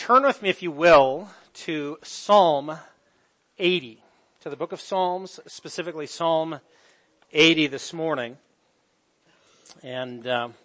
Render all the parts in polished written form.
Turn with me, if you will, to Psalm 80, to the book of Psalms, specifically Psalm 80 this morning. And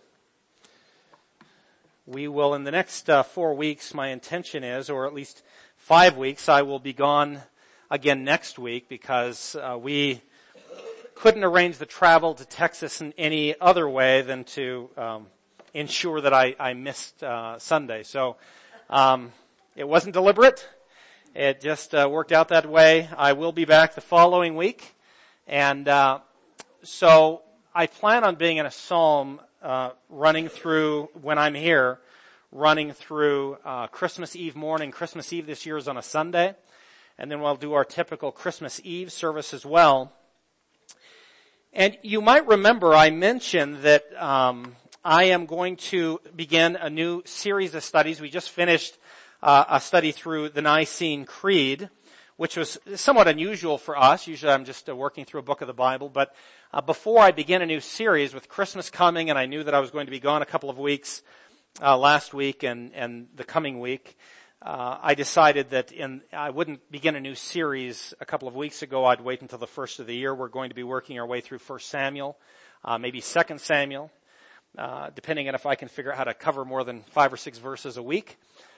we will, in the next 4 weeks, my intention is, or at least 5 weeks, I will be gone again next week because we couldn't arrange the travel to Texas in any other way than to ensure that I missed Sunday. So it wasn't deliberate. It just worked out that way. I will be back the following week. And so I plan on being in a psalm running through, when I'm here, running through Christmas Eve morning. Christmas Eve this year is on a Sunday. And then we'll do our typical Christmas Eve service as well. And you might remember I mentioned that I am going to begin a new series of studies. We just finished a study through the Nicene Creed, which was somewhat unusual for us. Usually I'm just working through a book of the Bible. But before I begin a new series, with Christmas coming, and I knew that I was going to be gone a couple of weeks last week and the coming week, I decided that I wouldn't begin a new series a couple of weeks ago. I'd wait until the first of the year. We're going to be working our way through 1 Samuel, maybe 2 Samuel, depending on if I can figure out how to cover more than 5 or 6 verses a week.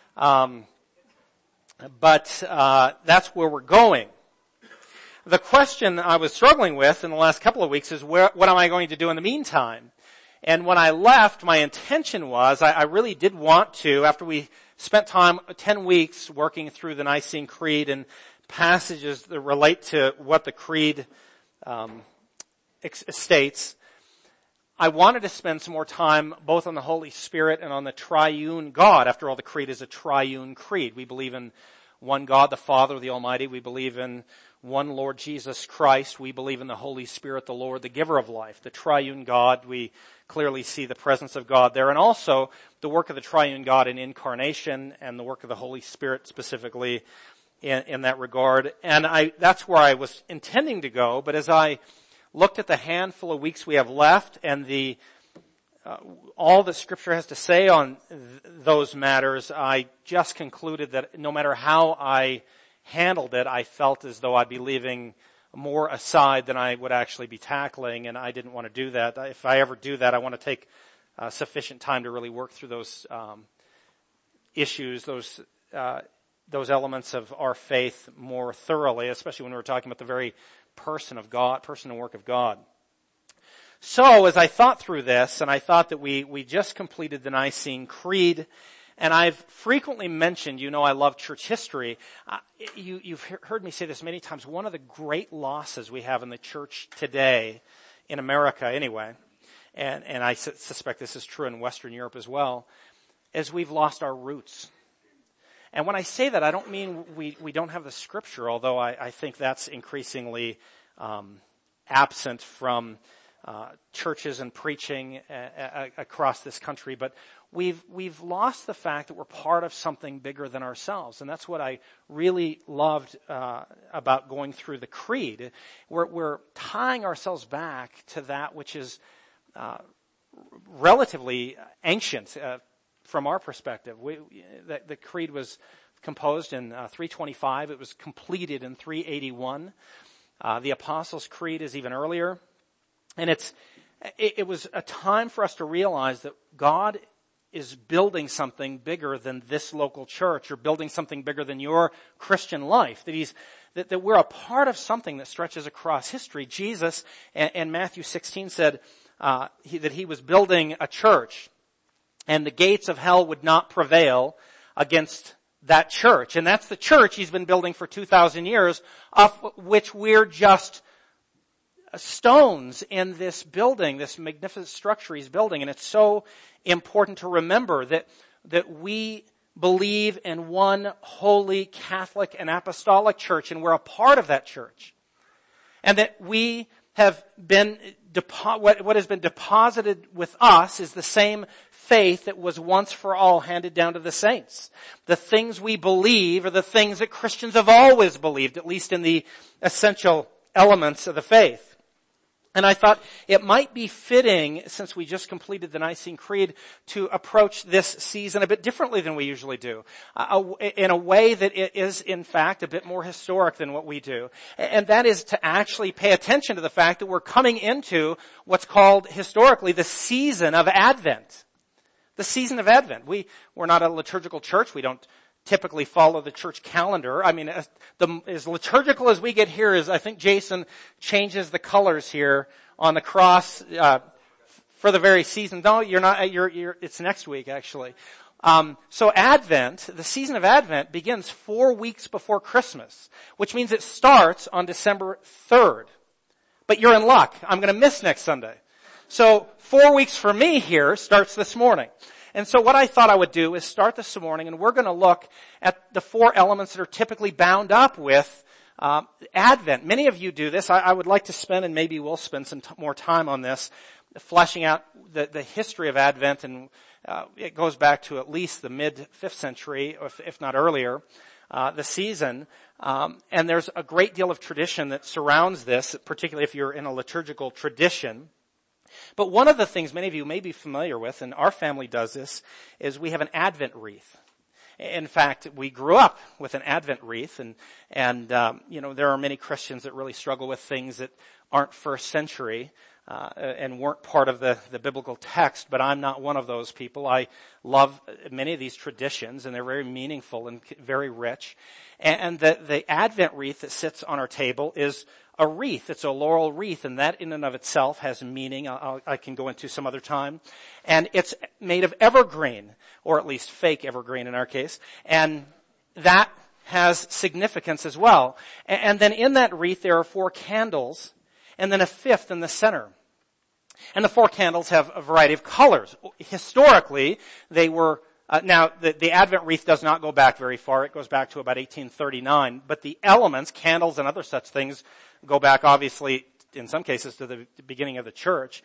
But that's where we're going. The question I was struggling with in the last couple of weeks is what am I going to do in the meantime? And when I left, my intention was, I really did want to, after we spent 10 weeks working through the Nicene Creed and passages that relate to what the Creed states, I wanted to spend some more time both on the Holy Spirit and on the triune God. After all, the Creed is a triune creed. We believe in one God, the Father, the Almighty. We believe in one Lord Jesus Christ. We believe in the Holy Spirit, the Lord, the giver of life. The triune God, we clearly see the presence of God there. And also the work of the triune God in incarnation and the work of the Holy Spirit specifically in that regard. And that's where I was intending to go. But as I looked at the handful of weeks we have left and all that Scripture has to say on those matters, I just concluded that no matter how I handled it, I felt as though I'd be leaving more aside than I would actually be tackling, and I didn't want to do that. If I ever do that, I want to take sufficient time to really work through those issues, those elements of our faith more thoroughly, especially when we're talking about the very person of God, person and work of God. So as I thought through this, and I thought that we just completed the Nicene Creed, and I've frequently mentioned, I love church history. You've heard me say this many times. One of the great losses we have in the church today, in America anyway, and I suspect this is true in Western Europe as well, is we've lost our roots. And when I say that, I don't mean we don't have the Scripture, although I think that's increasingly absent from churches and preaching across this country. But we've lost the fact that we're part of something bigger than ourselves. And that's what I really loved about going through the Creed. We're tying ourselves back to that which is relatively ancient from our perspective. The Creed was composed in 325. It was completed in 381. The Apostles' Creed is even earlier. And it was a time for us to realize that God is building something bigger than this local church, or building something bigger than your Christian life. That we're a part of something that stretches across history. Jesus, in Matthew 16, said that he was building a church, and the gates of hell would not prevail against that church. And that's the church he's been building for 2,000 years, of which we're just stones in this building, this magnificent structure he's building. And it's so important to remember that we believe in one holy Catholic and apostolic church, and we're a part of that church. And that we have been, what has been deposited with us is the same faith that was once for all handed down to the saints. The things we believe are the things that Christians have always believed, at least in the essential elements of the faith. And I thought it might be fitting, since we just completed the Nicene Creed, to approach this season a bit differently than we usually do, in a way that it is, in fact, a bit more historic than what we do. And that is to actually pay attention to the fact that we're coming into what's called historically the season of Advent. The season of Advent. We're not a liturgical church. We don't typically follow the church calendar. I mean, as liturgical as we get here is, I think Jason changes the colors here on the cross, for the very season. No, you're not, it's next week actually. So Advent, the season of Advent begins 4 weeks before Christmas, which means it starts on December 3rd. But you're in luck. I'm going to miss next Sunday. So 4 weeks for me here starts this morning. And so what I thought I would do is start this morning, and we're going to look at the 4 elements that are typically bound up with Advent. Many of you do this. I would like to spend, and maybe we'll spend some more time on this, fleshing out the history of Advent, and it goes back to at least the mid-5th century, if not earlier, the season. And there's a great deal of tradition that surrounds this, particularly if you're in a liturgical tradition. But one of the things many of you may be familiar with, and our family does this, is we have an Advent wreath. In fact, we grew up with an Advent wreath, and there are many Christians that really struggle with things that aren't first century, and weren't part of the biblical text, but I'm not one of those people. I love many of these traditions, and they're very meaningful and very rich. And the Advent wreath that sits on our table is a wreath. It's a laurel wreath, and that in and of itself has meaning. I can go into some other time. And it's made of evergreen, or at least fake evergreen in our case. And that has significance as well. And then in that wreath there are 4 candles, and then a 5th in the center. And the 4 candles have a variety of colors. Historically, they were now, the Advent wreath does not go back very far. It goes back to about 1839. But the elements, candles and other such things, go back obviously, in some cases, to the beginning of the church.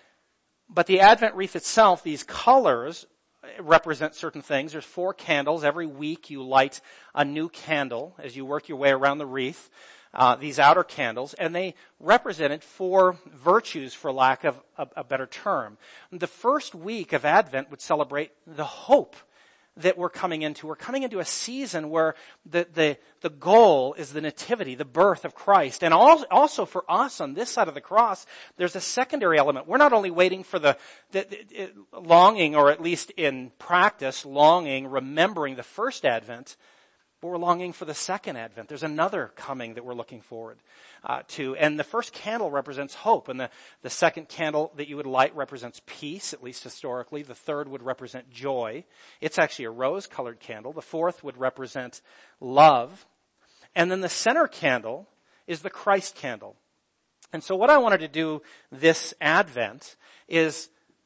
But the Advent wreath itself, these colors represent certain things. There's 4 candles. Every week you light a new candle as you work your way around the wreath. These outer candles, and they represented 4 virtues, for lack of a better term. The first week of Advent would celebrate the hope that we're coming into. We're coming into a season where the goal is the nativity, the birth of Christ. And also for us on this side of the cross, there's a secondary element. We're not only waiting for the longing, or at least in practice, remembering the first Advent, but we're longing for the second Advent. There's another coming that we're looking forward to. And the first candle represents hope. And the second candle that you would light represents peace, at least historically. The third would represent joy. It's actually a rose-colored candle. The fourth would represent love. And then the center candle is the Christ candle. And so what I wanted to do this Advent is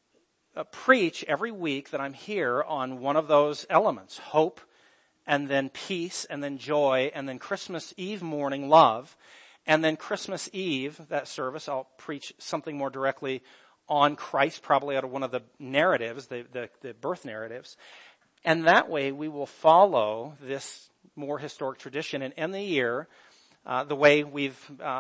preach every week that I'm here on one of those elements: hope, and then peace, and then joy, and then Christmas Eve morning, love. And then Christmas Eve, that service, I'll preach something more directly on Christ, probably out of one of the narratives, the birth narratives. And that way we will follow this more historic tradition and end the year the way we've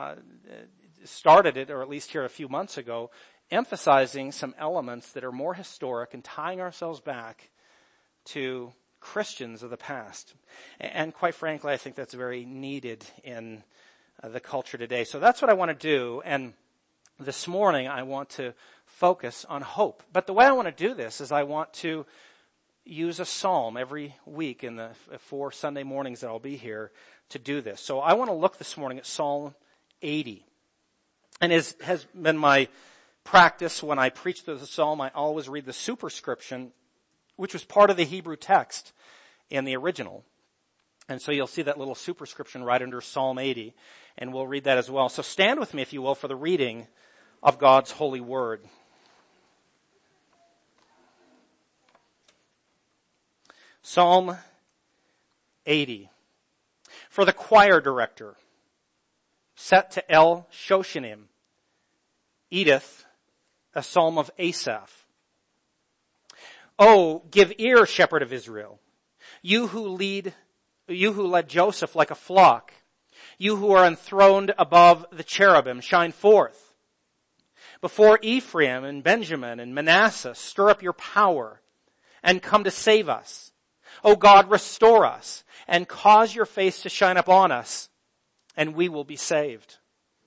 started it, or at least here a few months ago, emphasizing some elements that are more historic and tying ourselves back to Christians of the past. And quite frankly, I think that's very needed in the culture today. So that's what I want to do. And this morning, I want to focus on hope. But the way I want to do this is I want to use a psalm every week in the 4 Sunday mornings that I'll be here to do this. So I want to look this morning at Psalm 80. And as has been my practice when I preach through the psalm, I always read the superscription, which was part of the Hebrew text in the original. And so you'll see that little superscription right under Psalm 80, and we'll read that as well. So stand with me, if you will, for the reading of God's holy word. Psalm 80. For the choir director, set to El Shoshanim, Edith, a psalm of Asaph. Oh, give ear, shepherd of Israel, you who led Joseph like a flock, you who are enthroned above the cherubim, shine forth. Before Ephraim and Benjamin and Manasseh, stir up your power and come to save us. O God, restore us and cause your face to shine upon us, and we will be saved.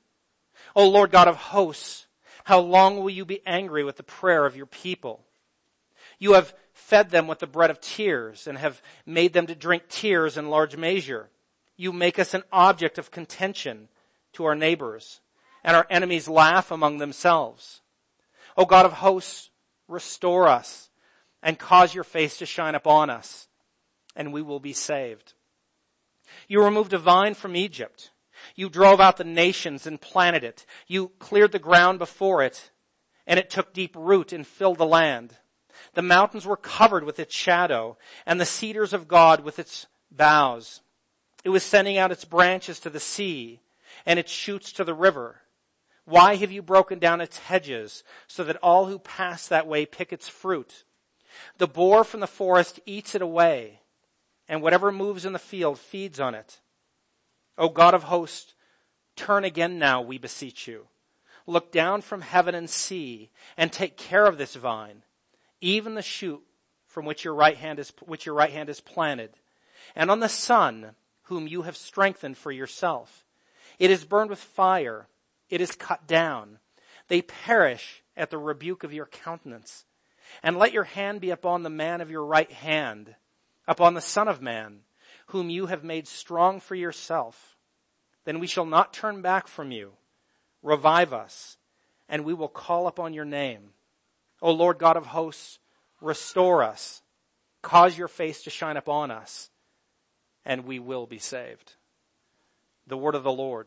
O Lord God of hosts, how long will you be angry with the prayer of your people? You have fed them with the bread of tears and have made them to drink tears in large measure. You make us an object of contention to our neighbors, and our enemies laugh among themselves. O God of hosts, restore us and cause your face to shine upon us, and we will be saved. You removed a vine from Egypt. You drove out the nations and planted it. You cleared the ground before it, and it took deep root and filled the land. The mountains were covered with its shadow, and the cedars of God with its boughs. It was sending out its branches to the sea, and its shoots to the river. Why have you broken down its hedges, so that all who pass that way pick its fruit? The boar from the forest eats it away, and whatever moves in the field feeds on it. O God of hosts, turn again now, we beseech you. Look down from heaven and see, and take care of this vine, even the shoot from which your right hand is planted, and on the son whom you have strengthened for yourself. It is burned with fire. It is cut down. They perish at the rebuke of your countenance. And let your hand be upon the man of your right hand, upon the Son of Man, whom you have made strong for yourself. Then we shall not turn back from you. Revive us, and we will call upon your name. O Lord God of hosts, restore us. Cause your face to shine upon us, and we will be saved. The word of the Lord.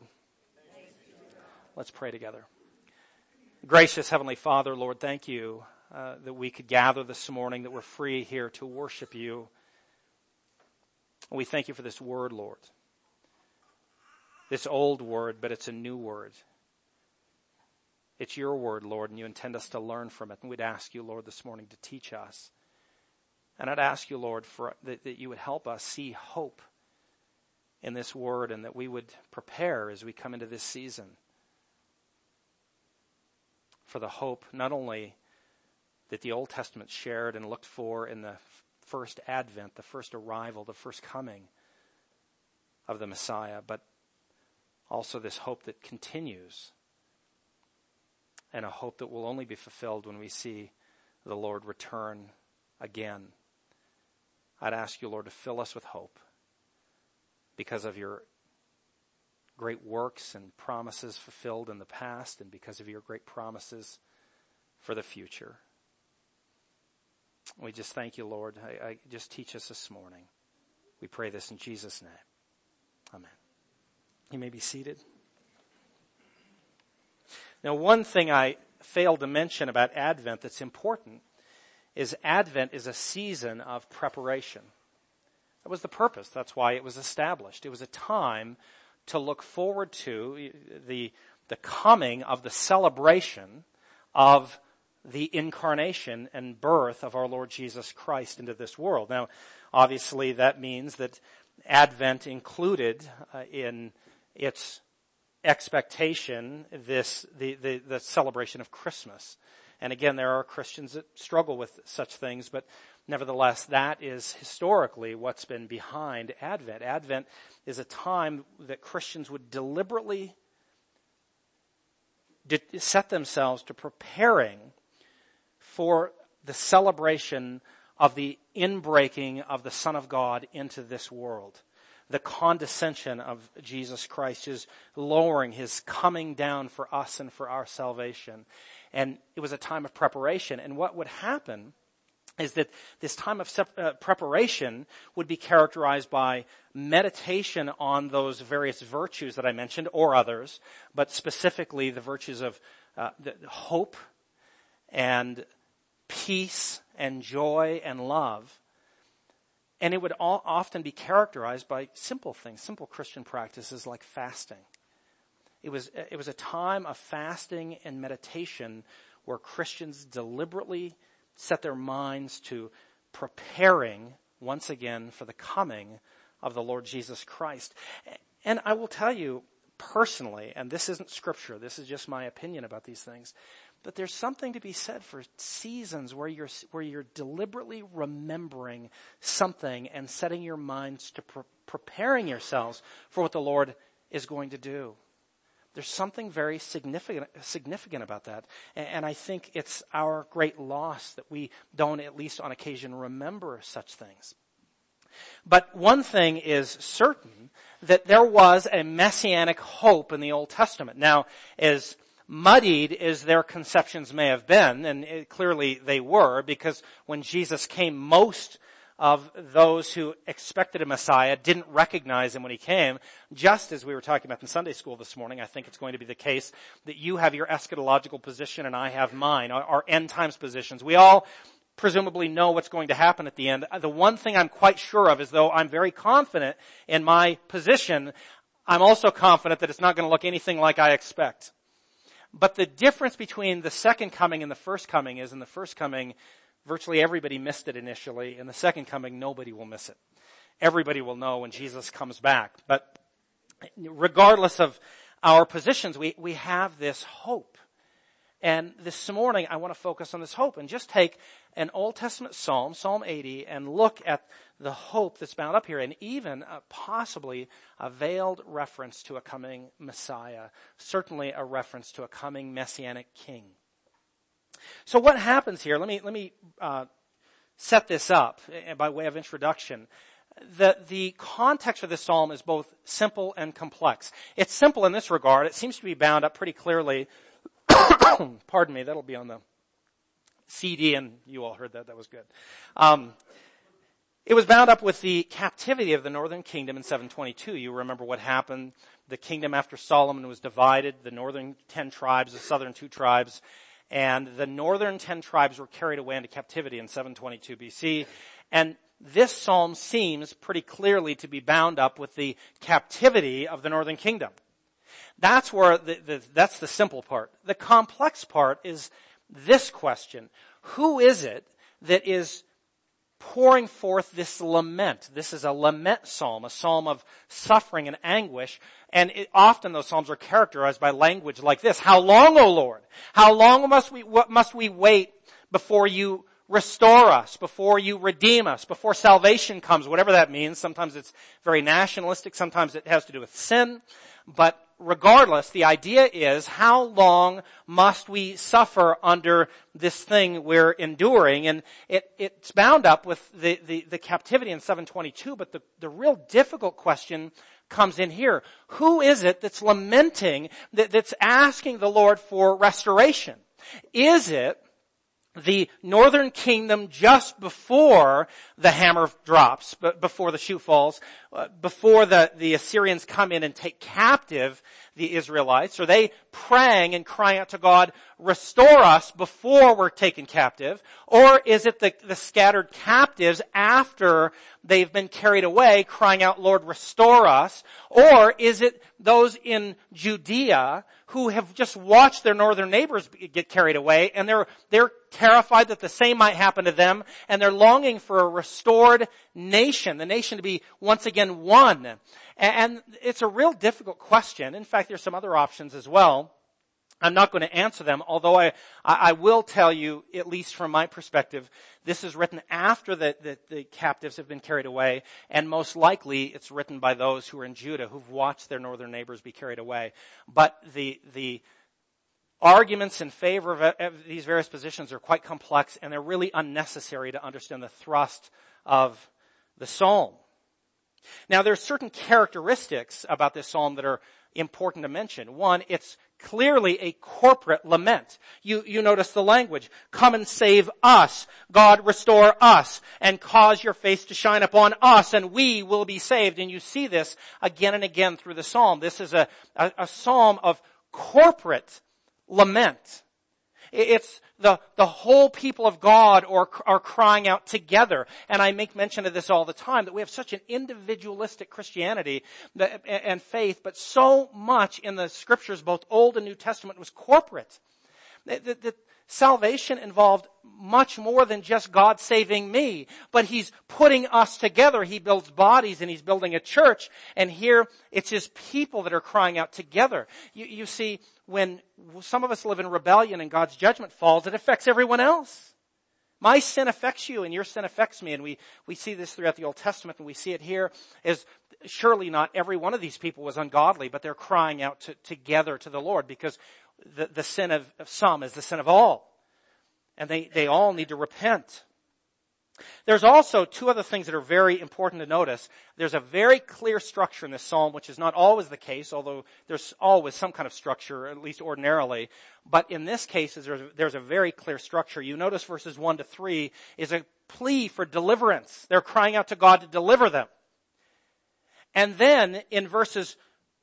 Let's pray together. Gracious Heavenly Father, Lord, thank you that we could gather this morning, that we're free here to worship you. And we thank you for this word, Lord. This old word, but it's a new word. It's your word, Lord, and you intend us to learn from it. And we'd ask you, Lord, this morning to teach us. And I'd ask you, Lord, that you would help us see hope in this word, and that we would prepare as we come into this season for the hope not only that the Old Testament shared and looked for in the first advent, the first arrival, the first coming of the Messiah, but also this hope that continues, and a hope that will only be fulfilled when we see the Lord return again. I'd ask you, Lord, to fill us with hope because of your great works and promises fulfilled in the past, and because of your great promises for the future. We just thank you, Lord. I just teach us this morning. We pray this in Jesus' name. Amen. You may be seated. Now, one thing I failed to mention about Advent that's important is Advent is a season of preparation. That was the purpose. That's why it was established. It was a time to look forward to the coming of the celebration of the incarnation and birth of our Lord Jesus Christ into this world. Now, obviously, that means that Advent included in its expectation the celebration of Christmas. And again, there are Christians that struggle with such things, but nevertheless, that is historically what's been behind Advent. Advent is a time that Christians would deliberately set themselves to preparing for the celebration of the inbreaking of the Son of God into this world. The condescension of Jesus Christ, his lowering, his coming down for us and for our salvation. And it was a time of preparation. And what would happen is that this time of preparation would be characterized by meditation on those various virtues that I mentioned, or others, but specifically the virtues of hope and peace and joy and love. And it would often be characterized by simple things, simple Christian practices like fasting. It was a time of fasting and meditation where Christians deliberately set their minds to preparing once again for the coming of the Lord Jesus Christ. And I will tell you personally, and this isn't scripture, this is just my opinion about these things, But there's something to be said for seasons where you're deliberately remembering something and setting your minds to preparing yourselves for what the Lord is going to do. There's something very significant about that. And I think it's our great loss that we don't, at least on occasion, remember such things. But one thing is certain, that there was a messianic hope in the Old Testament. Now, as muddied as their conceptions may have been, and clearly they were, because when Jesus came, most of those who expected a Messiah didn't recognize him when he came. Just as we were talking about in Sunday school this morning, I think it's going to be the case that you have your eschatological position and I have mine, our end times positions. We all presumably know what's going to happen at the end. The one thing I'm quite sure of is, though I'm very confident in my position, I'm also confident that it's not going to look anything like I expect. But the difference between the second coming and the first coming is, in the first coming, virtually everybody missed it initially. In the second coming, nobody will miss it. Everybody will know when Jesus comes back. But regardless of our positions, we have this hope. And this morning, I want to focus on this hope and just take an Old Testament psalm, Psalm 80, and look at the hope that's bound up here, and even possibly a veiled reference to a coming Messiah, certainly a reference to a coming Messianic king. So what happens here? Let me set this up by way of introduction. The context for this psalm is both simple and complex. It's simple in this regard. It seems to be bound up pretty clearly. Pardon me, that'll be on the CD, and you all heard that. That was good. It was bound up with the captivity of the northern kingdom in 722. You remember what happened. The kingdom after Solomon was divided. The northern 10 tribes, the southern 2 tribes. And the northern 10 tribes were carried away into captivity in 722 BC. And this psalm seems pretty clearly to be bound up with the captivity of the northern kingdom. That's where that's the simple part. The complex part is this question. Who is it that is pouring forth this lament? This is a lament psalm, a psalm of suffering and anguish. And often those psalms are characterized by language like this. How long, O Lord? How long must we wait before you restore us, before you redeem us, before salvation comes, whatever that means. Sometimes it's very nationalistic. Sometimes it has to do with sin. But regardless, the idea is, how long must we suffer under this thing we're enduring? And it's bound up with the captivity in 722, but the real difficult question comes in here. Who is it that's lamenting, that's asking the Lord for restoration? Is it the northern kingdom just before the hammer drops, before the shoe falls, before the Assyrians come in and take captive the Israelites? Are they praying and crying out to God, restore us before we're taken captive? Or is it the scattered captives after they've been carried away crying out, Lord, restore us? Or is it those in Judea who have just watched their northern neighbors get carried away, and they're terrified that the same might happen to them, and they're longing for a restored nation, the nation to be once again one? And it's a real difficult question. In fact, there's some other options as well. I'm not going to answer them, although I will tell you, at least from my perspective, this is written after the captives have been carried away, and most likely it's written by those who are in Judah, who've watched their northern neighbors be carried away. But the arguments in favor of these various positions are quite complex, and they're really unnecessary to understand the thrust of the psalm. Now, there are certain characteristics about this psalm that are important to mention. One, it's clearly a corporate lament. You notice the language. Come and save us. God, restore us and cause your face to shine upon us, and we will be saved. And you see this again and again through the psalm. This is a psalm of corporate lament. It's the whole people of God are crying out together. And I make mention of this all the time, that we have such an individualistic Christianity and faith, but so much in the scriptures, both Old and New Testament, was corporate. That salvation involved much more than just God saving me, but he's putting us together. He builds bodies and he's building a church. And here it's his people that are crying out together. You see, when some of us live in rebellion and God's judgment falls, it affects everyone else. My sin affects you and your sin affects me. And we see this throughout the Old Testament, and we see it here as surely not every one of these people was ungodly, but they're crying out together to the Lord, because the sin of some is the sin of all. And they all need to repent. There's also two other things that are very important to notice. There's a very clear structure in this psalm, which is not always the case, although there's always some kind of structure, at least ordinarily. But in this case, there's a very clear structure. You notice verses 1 to 3 is a plea for deliverance. They're crying out to God to deliver them. And then in verses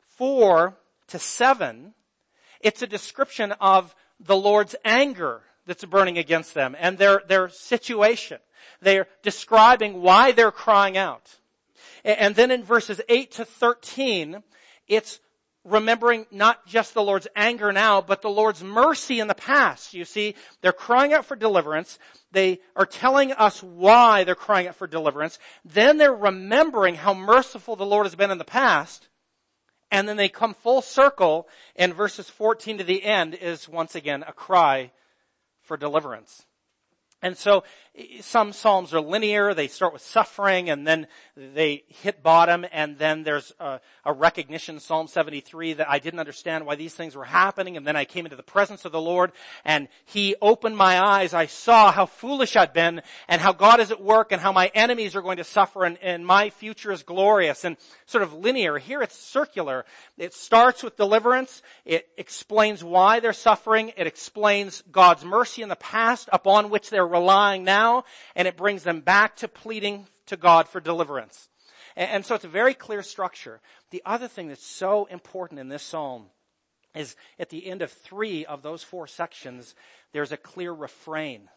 4 to 7, it's a description of the Lord's anger that's burning against them and their situation. They're describing why they're crying out. And then in verses 8 to 13, it's remembering not just the Lord's anger now, but the Lord's mercy in the past. You see, they're crying out for deliverance. They are telling us why they're crying out for deliverance. Then they're remembering how merciful the Lord has been in the past. And then they come full circle, and verses 14 to the end is once again a cry for deliverance. And so some psalms are linear. They start with suffering and then they hit bottom, and then there's a recognition, Psalm 73, that I didn't understand why these things were happening, and then I came into the presence of the Lord and he opened my eyes. I saw how foolish I'd been and how God is at work and how my enemies are going to suffer and my future is glorious, and sort of linear. Here it's circular. It starts with deliverance. It explains why they're suffering. It explains God's mercy in the past upon which they're relying now, and it brings them back to pleading to God for deliverance. And so it's a very clear structure. The other thing that's so important in this psalm is at the end of 3 of those 4 sections, there's a clear refrain.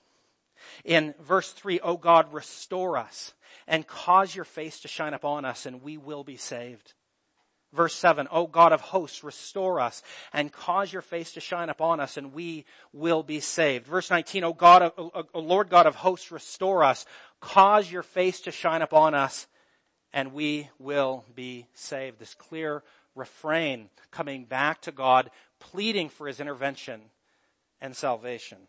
In verse 3, "O God, restore us and cause your face to shine upon us, and we will be saved." Verse 7, "O God of hosts, restore us and cause your face to shine upon us, and we will be saved." Verse 19, O Lord God of hosts, restore us, cause your face to shine upon us, and we will be saved. This clear refrain coming back to God, pleading for his intervention and salvation.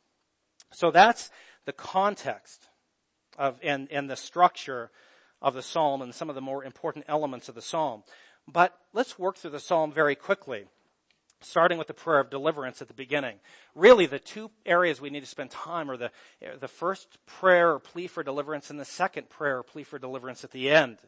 So that's the context of and the structure of the psalm and some of the more important elements of the psalm. But let's work through the psalm very quickly, starting with the prayer of deliverance at the beginning. Really, the two areas we need to spend time are the first prayer or plea for deliverance and the second prayer or plea for deliverance at the end.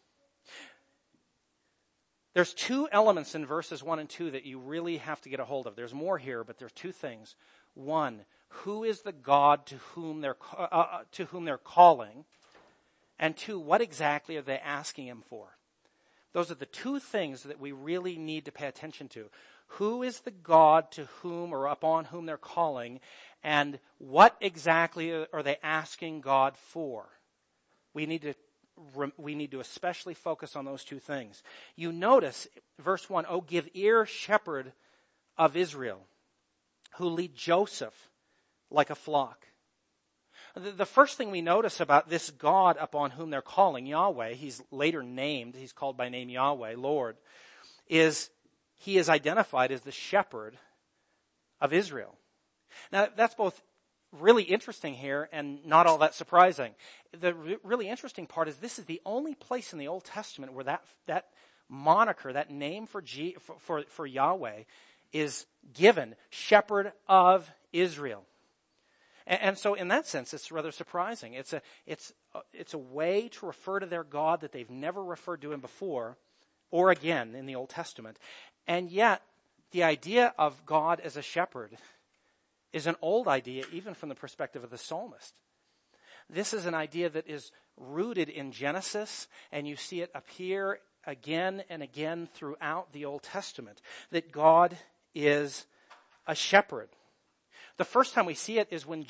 There's 2 elements in verses 1 and 2 that you really have to get a hold of. There's more here, but there's 2 things. 1, who is the God to whom they're calling? And 2, what exactly are they asking him for? Those are the 2 things that we really need to pay attention to. Who is the God to whom or upon whom they're calling, and what exactly are they asking God for? We need to especially focus on those 2 things. You notice verse 1, "Oh, give ear, shepherd of Israel, who lead Joseph like a flock." The first thing we notice about this God upon whom they're calling, Yahweh, he's later named, he's called by name Yahweh, Lord, is he is identified as the shepherd of Israel. Now, that's both really interesting here and not all that surprising. The really interesting part is this is the only place in the Old Testament where that moniker, that name for Yahweh is given, shepherd of Israel. And so in that sense, it's rather surprising. It's a way to refer to their God that they've never referred to him before or again in the Old Testament. And yet, the idea of God as a shepherd is an old idea even from the perspective of the psalmist. This is an idea that is rooted in Genesis, and you see it appear again and again throughout the Old Testament, that God is a shepherd. The first time we see it is when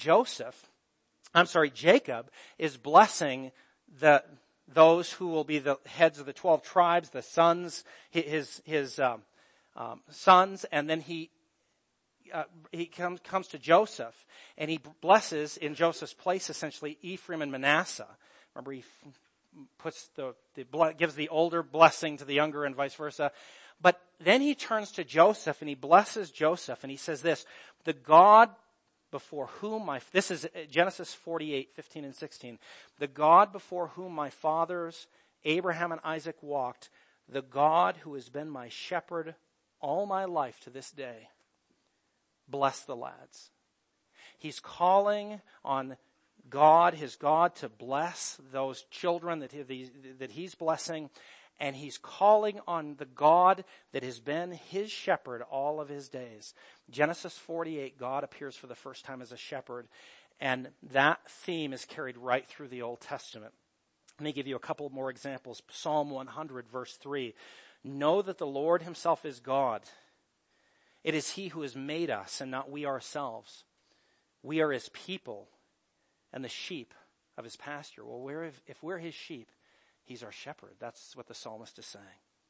Jacob is blessing those who will be the heads of the 12 tribes, the sons, his sons, and then he comes to Joseph, and he blesses in Joseph's place essentially Ephraim and Manasseh. Remember, he puts gives the older blessing to the younger and vice versa. But then he turns to Joseph and he blesses Joseph, and he says this: the God before whom this is Genesis 48:15 and 16. The God before whom my fathers Abraham and Isaac walked, the God who has been my shepherd all my life to this day, bless the lads. He's calling on God, his God, to bless those children that he's blessing, and he's calling on the God that has been his shepherd all of his days. Genesis 48, God appears for the first time as a shepherd, and that theme is carried right through the Old Testament. Let me give you a couple more examples. Psalm 100, verse 3. Know that the Lord himself is God. It is he who has made us and not we ourselves. We are his people and the sheep of his pasture. Well, if we're his sheep, he's our shepherd. That's what the psalmist is saying.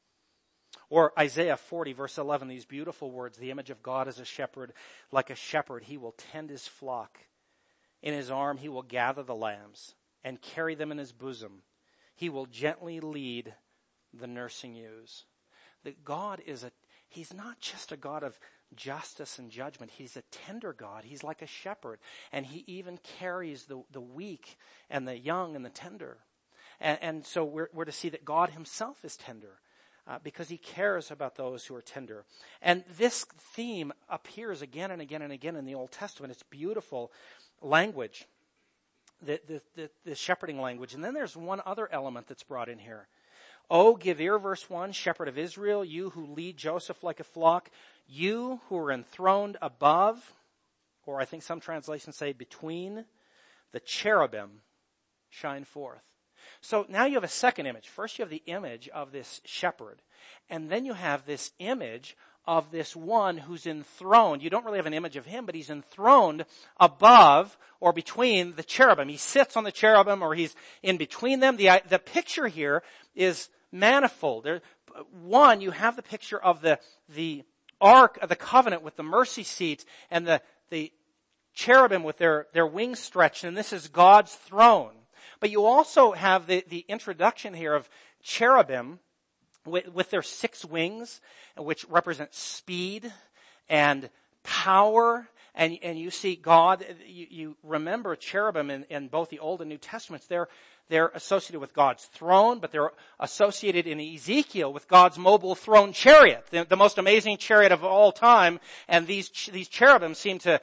Or Isaiah 40, verse 11, these beautiful words: the image of God as a shepherd. Like a shepherd, he will tend his flock. In his arm, he will gather the lambs and carry them in his bosom. He will gently lead the nursing ewes. That God he's not just a God of justice and judgment. He's a tender God. He's like a shepherd. And he even carries the weak and the young and the tender. And so we're to see that God himself is tender because he cares about those who are tender. And this theme appears again and again and again in the Old Testament. It's beautiful language, the shepherding language. And then there's one other element that's brought in here. Oh, give ear, verse 1, shepherd of Israel, you who lead Joseph like a flock, you who are enthroned above, or I think some translations say between, the cherubim shine forth. So now you have a second image. First you have the image of this shepherd, and then you have this image of this one who's enthroned. You don't really have an image of him, but he's enthroned above or between the cherubim. He sits on the cherubim, or he's in between them. The picture here is manifold. One, you have the picture of the Ark of the Covenant with the mercy seat and the cherubim with their wings stretched, and this is God's throne. But you also have the introduction here of cherubim with their 6 wings, which represent speed and power. And you see God, you remember cherubim in both the Old and New Testaments. They're associated with God's throne, but they're associated in Ezekiel with God's mobile throne chariot, the most amazing chariot of all time. And these cherubim seem to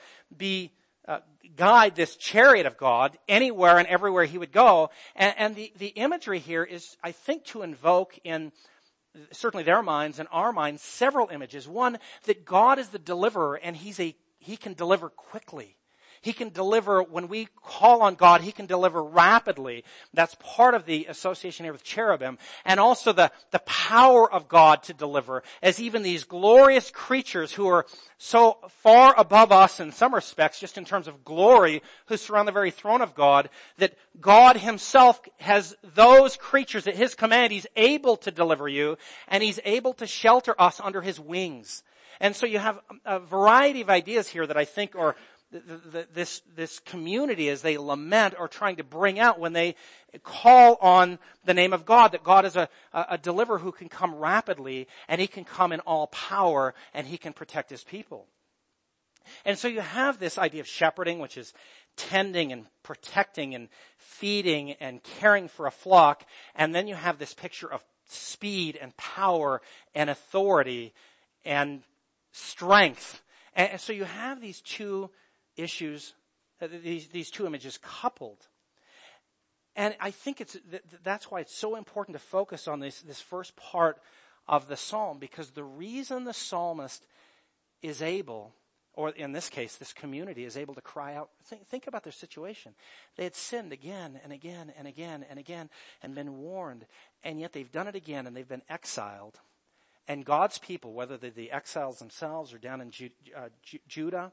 guide this chariot of God anywhere and everywhere he would go. And the imagery here is, I think, to invoke in certainly their minds and our minds several images. One, that God is the deliverer, and he can deliver quickly. He can deliver, when we call on God, he can deliver rapidly. That's part of the association here with cherubim. And also the power of God to deliver, as even these glorious creatures who are so far above us in some respects, just in terms of glory, who surround the very throne of God, that God himself has those creatures at his command. He's able to deliver you, and he's able to shelter us under his wings. And so you have a variety of ideas here that I think are this community, as they lament, are trying to bring out when they call on the name of God, that God is a deliverer who can come rapidly, and he can come in all power, and he can protect his people. And so you have this idea of shepherding, which is tending and protecting and feeding and caring for a flock. And then you have this picture of speed and power and authority and strength. And so you have these two issues, these two images coupled. And I think that's why it's so important to focus on this first part of the psalm, because the reason the psalmist is able, or in this case, this community is able to cry out, think about their situation. They had sinned again and again and again and again and been warned, and yet they've done it again, and they've been exiled. And God's people, whether they're the exiles themselves or down in Judah,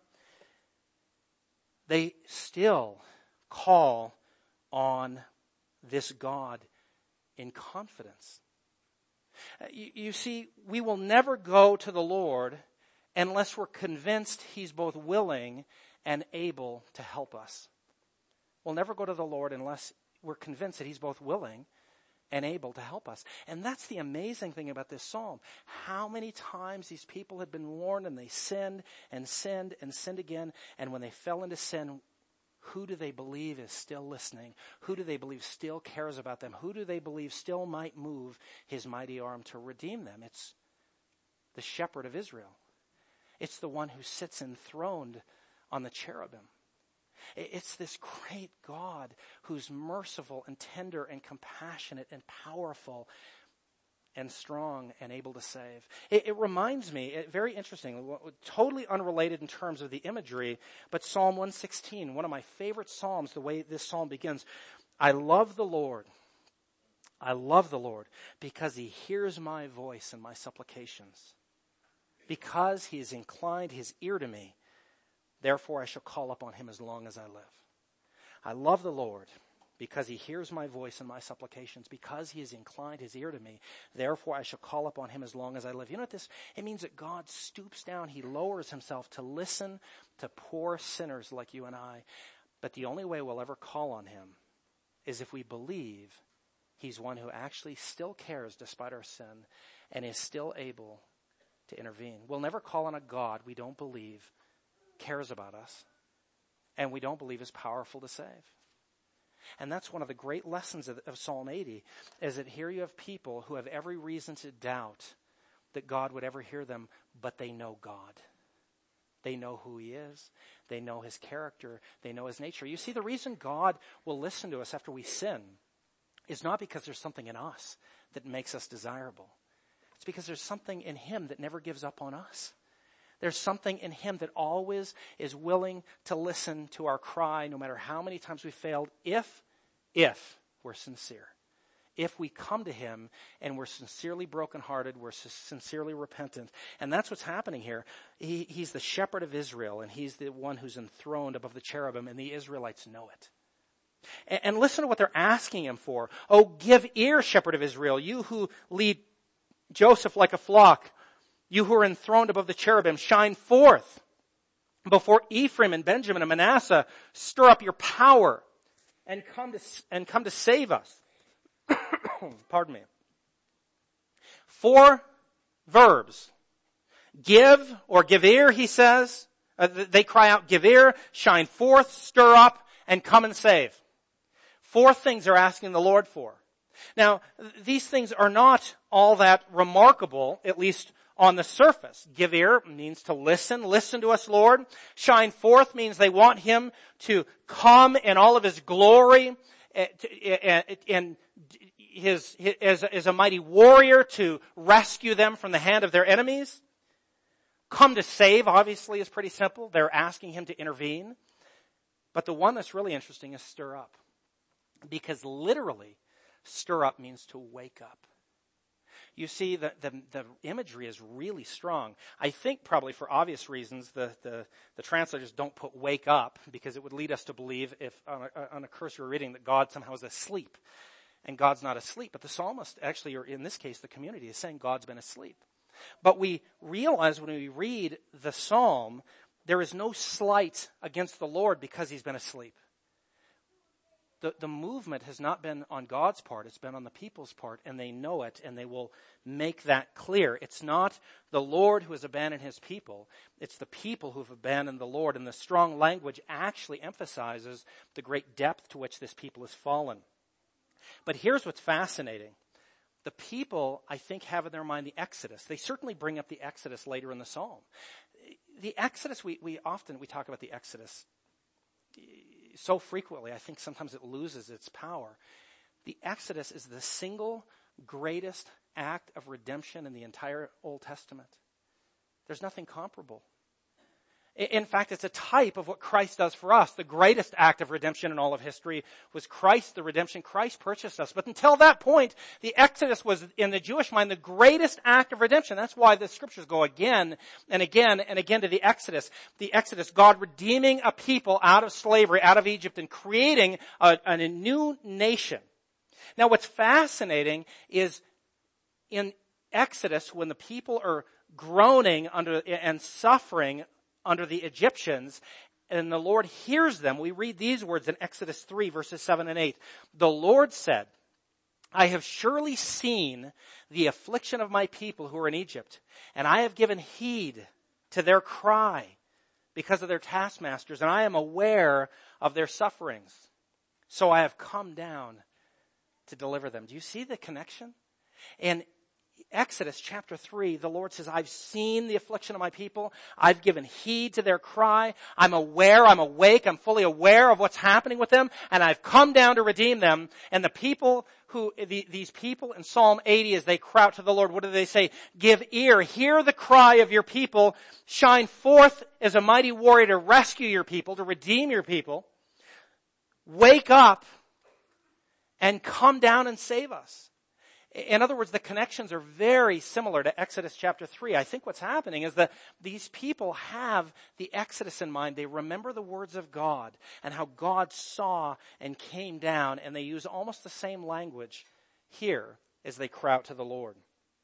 they still call on this God in confidence. You see, we will never go to the Lord unless we're convinced he's both willing and able to help us. We'll never go to the Lord unless we're convinced that he's both willing and able to help us. And that's the amazing thing about this psalm. How many times these people had been warned and they sinned and sinned and sinned again. And when they fell into sin, who do they believe is still listening? Who do they believe still cares about them? Who do they believe still might move his mighty arm to redeem them? It's the shepherd of Israel. It's the one who sits enthroned on the cherubim. It's this great God who's merciful and tender and compassionate and powerful and strong and able to save. It reminds me, very interesting, totally unrelated in terms of the imagery, but Psalm 116, one of my favorite psalms, the way this psalm begins. I love the Lord. I love the Lord because he hears my voice and my supplications. Because he has inclined his ear to me. Therefore I shall call upon him as long as I live. I love the Lord because he hears my voice and my supplications, because he has inclined his ear to me. Therefore I shall call upon him as long as I live. You know what this, it means that God stoops down, he lowers himself to listen to poor sinners like you and I. But the only way we'll ever call on him is if we believe he's one who actually still cares despite our sin and is still able to intervene. We'll never call on a God we don't believe cares about us and we don't believe is powerful to save. And that's one of the great lessons of Psalm 80, is that here you have people who have every reason to doubt that God would ever hear them, but they know God. They know who he is. They know his character. They know his nature. You see, the reason God will listen to us after we sin is not because there's something in us that makes us desirable. It's because there's something in him that never gives up on us. There's something in him that always is willing to listen to our cry, no matter how many times we failed, if we're sincere. If we come to him and we're sincerely brokenhearted, we're sincerely repentant. And that's what's happening here. He's the shepherd of Israel, and he's the one who's enthroned above the cherubim, and the Israelites know it. And listen to what they're asking him for. Oh, give ear, shepherd of Israel, you who lead Joseph like a flock. You who are enthroned above the cherubim, shine forth before Ephraim and Benjamin and Manasseh. Stir up your power and come to save us. Pardon me. 4 verbs. Give or give ear, he says. They cry out, give ear, shine forth, stir up, and come and save. 4 things they're asking the Lord for. Now, these things are not all that remarkable, at least on the surface. Give ear means to listen. Listen to us, Lord. Shine forth means they want him to come in all of his glory and as a mighty warrior to rescue them from the hand of their enemies. Come to save, obviously, is pretty simple. They're asking him to intervene. But the one that's really interesting is stir up. Because literally, stir up means to wake up. You see, the imagery is really strong. I think probably for obvious reasons, the translators don't put wake up, because it would lead us to believe, if on a cursory reading, that God somehow is asleep. And God's not asleep. But the psalmist, actually, or in this case, the community, is saying God's been asleep. But we realize when we read the psalm, there is no slight against the Lord because he's been asleep. The movement has not been on God's part, it's been on the people's part, and they know it, and they will make that clear. It's not the Lord who has abandoned his people, it's the people who have abandoned the Lord, and the strong language actually emphasizes the great depth to which this people has fallen. But here's what's fascinating. The people, I think, have in their mind the Exodus. They certainly bring up the Exodus later in the psalm. The Exodus, we talk about the Exodus so frequently, I think sometimes it loses its power. The Exodus is the single greatest act of redemption in the entire Old Testament. There's nothing comparable. In fact, it's a type of what Christ does for us. The greatest act of redemption in all of history was Christ, the redemption. Christ purchased us. But until that point, the Exodus was, in the Jewish mind, the greatest act of redemption. That's why the scriptures go again and again and again to the Exodus. The Exodus, God redeeming a people out of slavery, out of Egypt, and creating a new nation. Now, what's fascinating is in Exodus, when the people are groaning under and suffering under the Egyptians, and the Lord hears them. We read these words in Exodus 3, verses 7 and 8. The Lord said, I have surely seen the affliction of my people who are in Egypt, and I have given heed to their cry because of their taskmasters, and I am aware of their sufferings. So I have come down to deliver them. Do you see the connection? In Exodus chapter 3, the Lord says, I've seen the affliction of my people. I've given heed to their cry. I'm aware, I'm awake, I'm fully aware of what's happening with them, and I've come down to redeem them. And the people these people in Psalm 80, as they cry out to the Lord, what do they say? Give ear, hear the cry of your people, shine forth as a mighty warrior to rescue your people, to redeem your people. Wake up and come down and save us. In other words, the connections are very similar to Exodus chapter 3. I think what's happening is that these people have the Exodus in mind. They remember the words of God and how God saw and came down, and they use almost the same language here as they cry out to the Lord.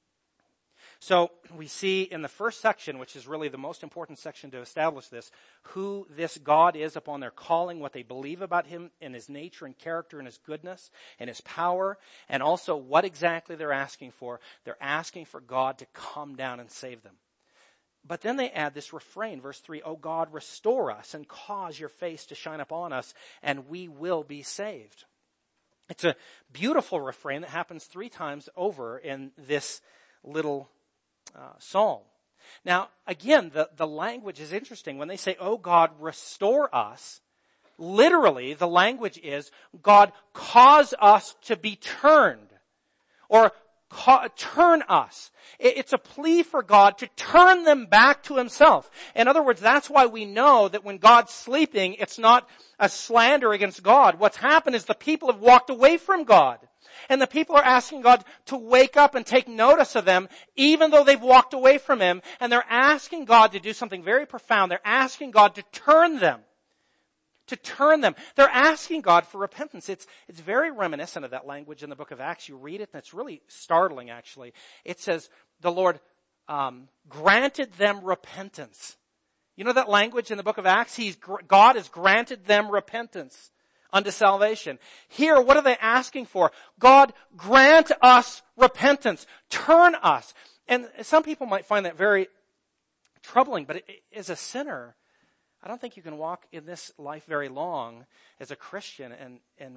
So we see in the first section, which is really the most important section to establish this, who this God is upon their calling, what they believe about him in his nature and character and his goodness and his power, and also what exactly they're asking for. They're asking for God to come down and save them. But then they add this refrain, verse 3, O God, restore us and cause your face to shine upon us, and we will be saved. It's a beautiful refrain that happens 3 times over in this little psalm. Now, again, the language is interesting. When they say, oh God, restore us, literally the language is, God, cause us to be turned, or turn us. It's a plea for God to turn them back to himself. In other words, that's why we know that when God's sleeping, it's not a slander against God. What's happened is the people have walked away from God. And the people are asking God to wake up and take notice of them, even though they've walked away from him. And they're asking God to do something very profound. They're asking God to turn them. To turn them. They're asking God for repentance. It's very reminiscent of that language in the book of Acts. You read it, and it's really startling, actually. It says, the Lord granted them repentance. You know that language in the book of Acts? God has granted them repentance unto salvation. Here, what are they asking for? God, grant us repentance. Turn us. And some people might find that very troubling, but as a sinner, I don't think you can walk in this life very long as a Christian and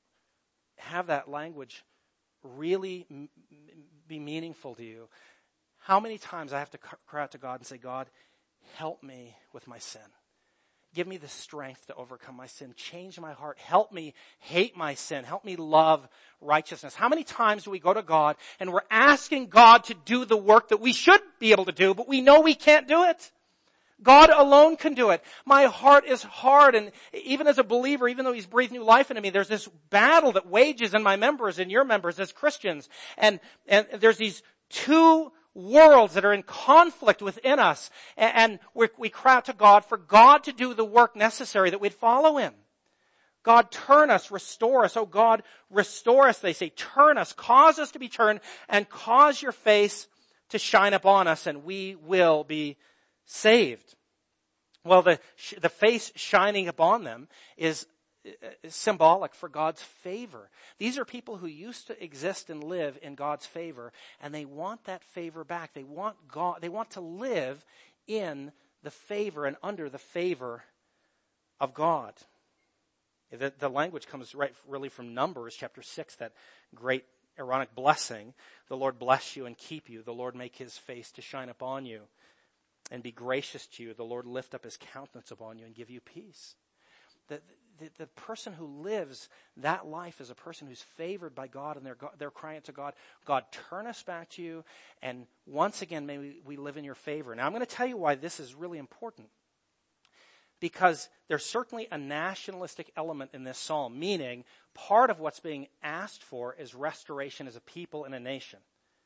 have that language really be meaningful to you. How many times I have to cry out to God and say, God, help me with my sin. Give me the strength to overcome my sin. Change my heart. Help me hate my sin. Help me love righteousness. How many times do we go to God and we're asking God to do the work that we should be able to do, but we know we can't do it? God alone can do it. My heart is hard, and even as a believer, even though he's breathed new life into me, there's this battle that wages in my members and your members as Christians. And there's these two worlds that are in conflict within us, and we cry out to God for God to do the work necessary that we'd follow him. God, turn us, restore us. Oh God, restore us, they say. Turn us, cause us to be turned, and cause your face to shine upon us, and we will be saved. Well, the face shining upon them is symbolic for God's favor. These are people who used to exist and live in God's favor, and they want that favor back. They want God, they want to live in the favor and under the favor of God. The language comes really from Numbers chapter 6, that great Aaronic blessing. The Lord bless you and keep you. The Lord make his face to shine upon you and be gracious to you. The Lord lift up his countenance upon you and give you peace. The person who lives that life is a person who's favored by God, and they're crying to God, God, turn us back to you, and once again, may we live in your favor. Now, I'm going to tell you why this is really important. Because there's certainly a nationalistic element in this psalm, meaning part of what's being asked for is restoration as a people and a nation.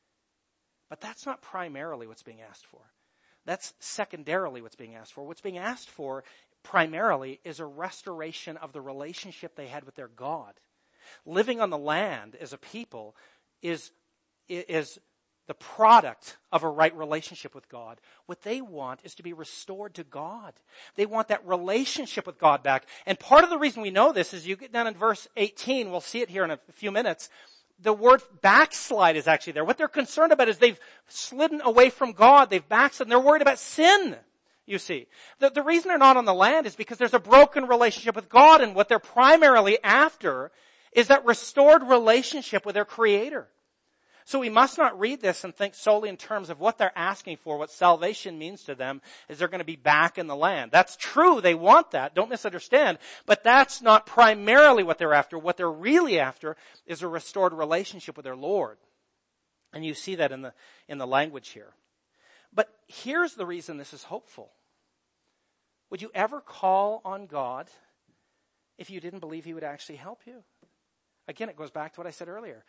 But that's not primarily what's being asked for. That's secondarily what's being asked for. What's being asked for primarily is a restoration of the relationship they had with their God. Living on the land as a people is the product of a right relationship with God. What they want is to be restored to God. They want that relationship with God back. And part of the reason we know this is you get down in verse 18, we'll see it here in a few minutes, the word backslide is actually there. What they're concerned about is they've slidden away from God, they've backslidden, they're worried about sin, you see. The reason they're not on the land is because there's a broken relationship with God, and what they're primarily after is that restored relationship with their Creator. So we must not read this and think solely in terms of what they're asking for, what salvation means to them, is they're going to be back in the land. That's true, they want that, don't misunderstand, but that's not primarily what they're after. What they're really after is a restored relationship with their Lord. And you see that in the language here. But here's the reason this is hopeful. Would you ever call on God if you didn't believe He would actually help you? Again, it goes back to what I said earlier.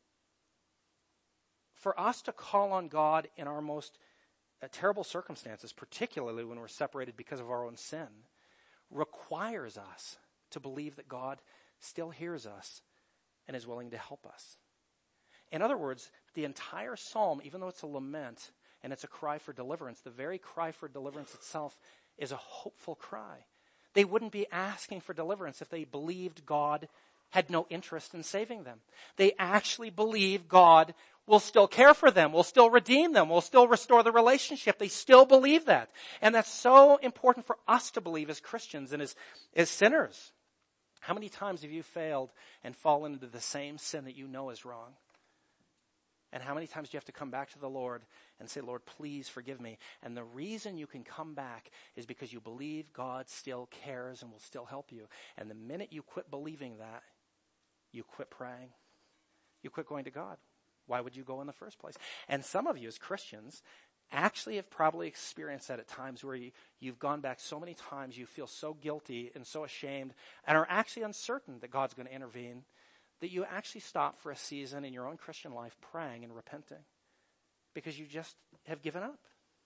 For us to call on God in our most terrible circumstances, particularly when we're separated because of our own sin, requires us to believe that God still hears us and is willing to help us. In other words, the entire psalm, even though it's a lament and it's a cry for deliverance, the very cry for deliverance itself is a hopeful cry. They wouldn't be asking for deliverance if they believed God had no interest in saving them. They actually believe God will still care for them, will still redeem them, will still restore the relationship. They still believe that. And that's so important for us to believe as Christians and as sinners. How many times have you failed and fallen into the same sin that you know is wrong? And how many times do you have to come back to the Lord and say, Lord, please forgive me? And the reason you can come back is because you believe God still cares and will still help you. And the minute you quit believing that, you quit praying. You quit going to God. Why would you go in the first place? And some of you as Christians actually have probably experienced that at times where you've gone back so many times, you feel so guilty and so ashamed and are actually uncertain that God's going to intervene, that you actually stop for a season in your own Christian life praying and repenting because you just have given up.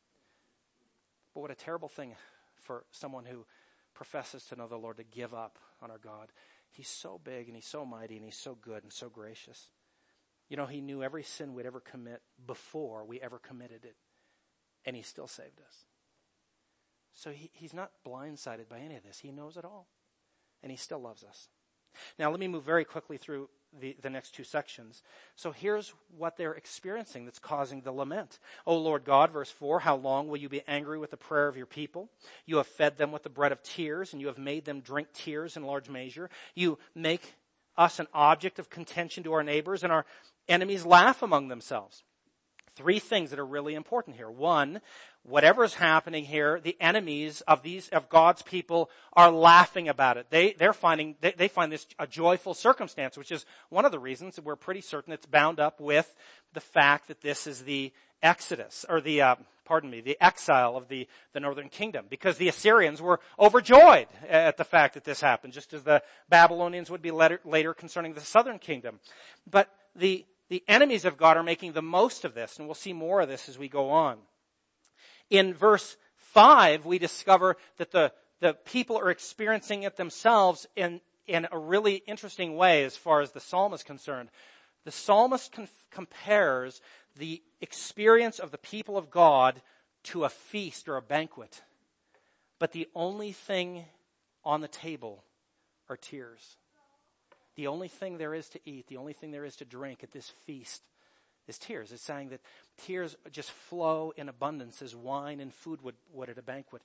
But what a terrible thing for someone who professes to know the Lord to give up on our God. He's so big and He's so mighty and He's so good and so gracious. You know, He knew every sin we'd ever commit before we ever committed it. And He still saved us. So He's not blindsided by any of this. He knows it all. And He still loves us. Now, let me move very quickly through the next two sections. So here's what they're experiencing that's causing the lament. O Lord God, verse 4, how long will you be angry with the prayer of your people? You have fed them with the bread of tears, and you have made them drink tears in large measure. You make us an object of contention to our neighbors, and our enemies laugh among themselves. Three things that are really important here. One, whatever is happening here, the enemies of God's people are laughing about it. They find this a joyful circumstance, which is one of the reasons that we're pretty certain it's bound up with the fact that this is the exodus, or the exile of the northern kingdom, because the Assyrians were overjoyed at the fact that this happened, just as the Babylonians would be later concerning the southern kingdom. But the enemies of God are making the most of this, and we'll see more of this as we go on. In verse 5, we discover that the people are experiencing it themselves in a really interesting way as far as the psalm is concerned. The psalmist compares the experience of the people of God to a feast or a banquet. But the only thing on the table are tears. The only thing there is to eat, the only thing there is to drink at this feast is tears. It's saying that tears just flow in abundance as wine and food would at a banquet.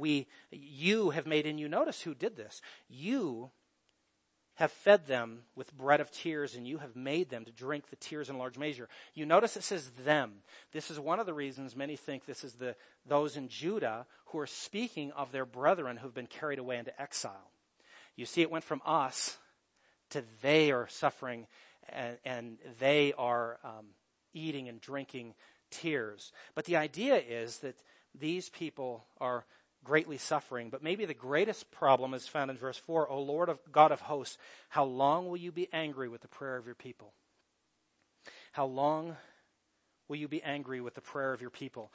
You have made, and you notice who did this. You have fed them with bread of tears, and you have made them to drink the tears in large measure. You notice it says them. This is one of the reasons many think this is those in Judah who are speaking of their brethren who have been carried away into exile. You see, it went from us to they are suffering and they are eating and drinking tears. But the idea is that these people are greatly suffering. But maybe the greatest problem is found in verse 4. O Lord of God of hosts, how long will you be angry with the prayer of your people? How long will you be angry with the prayer of your people?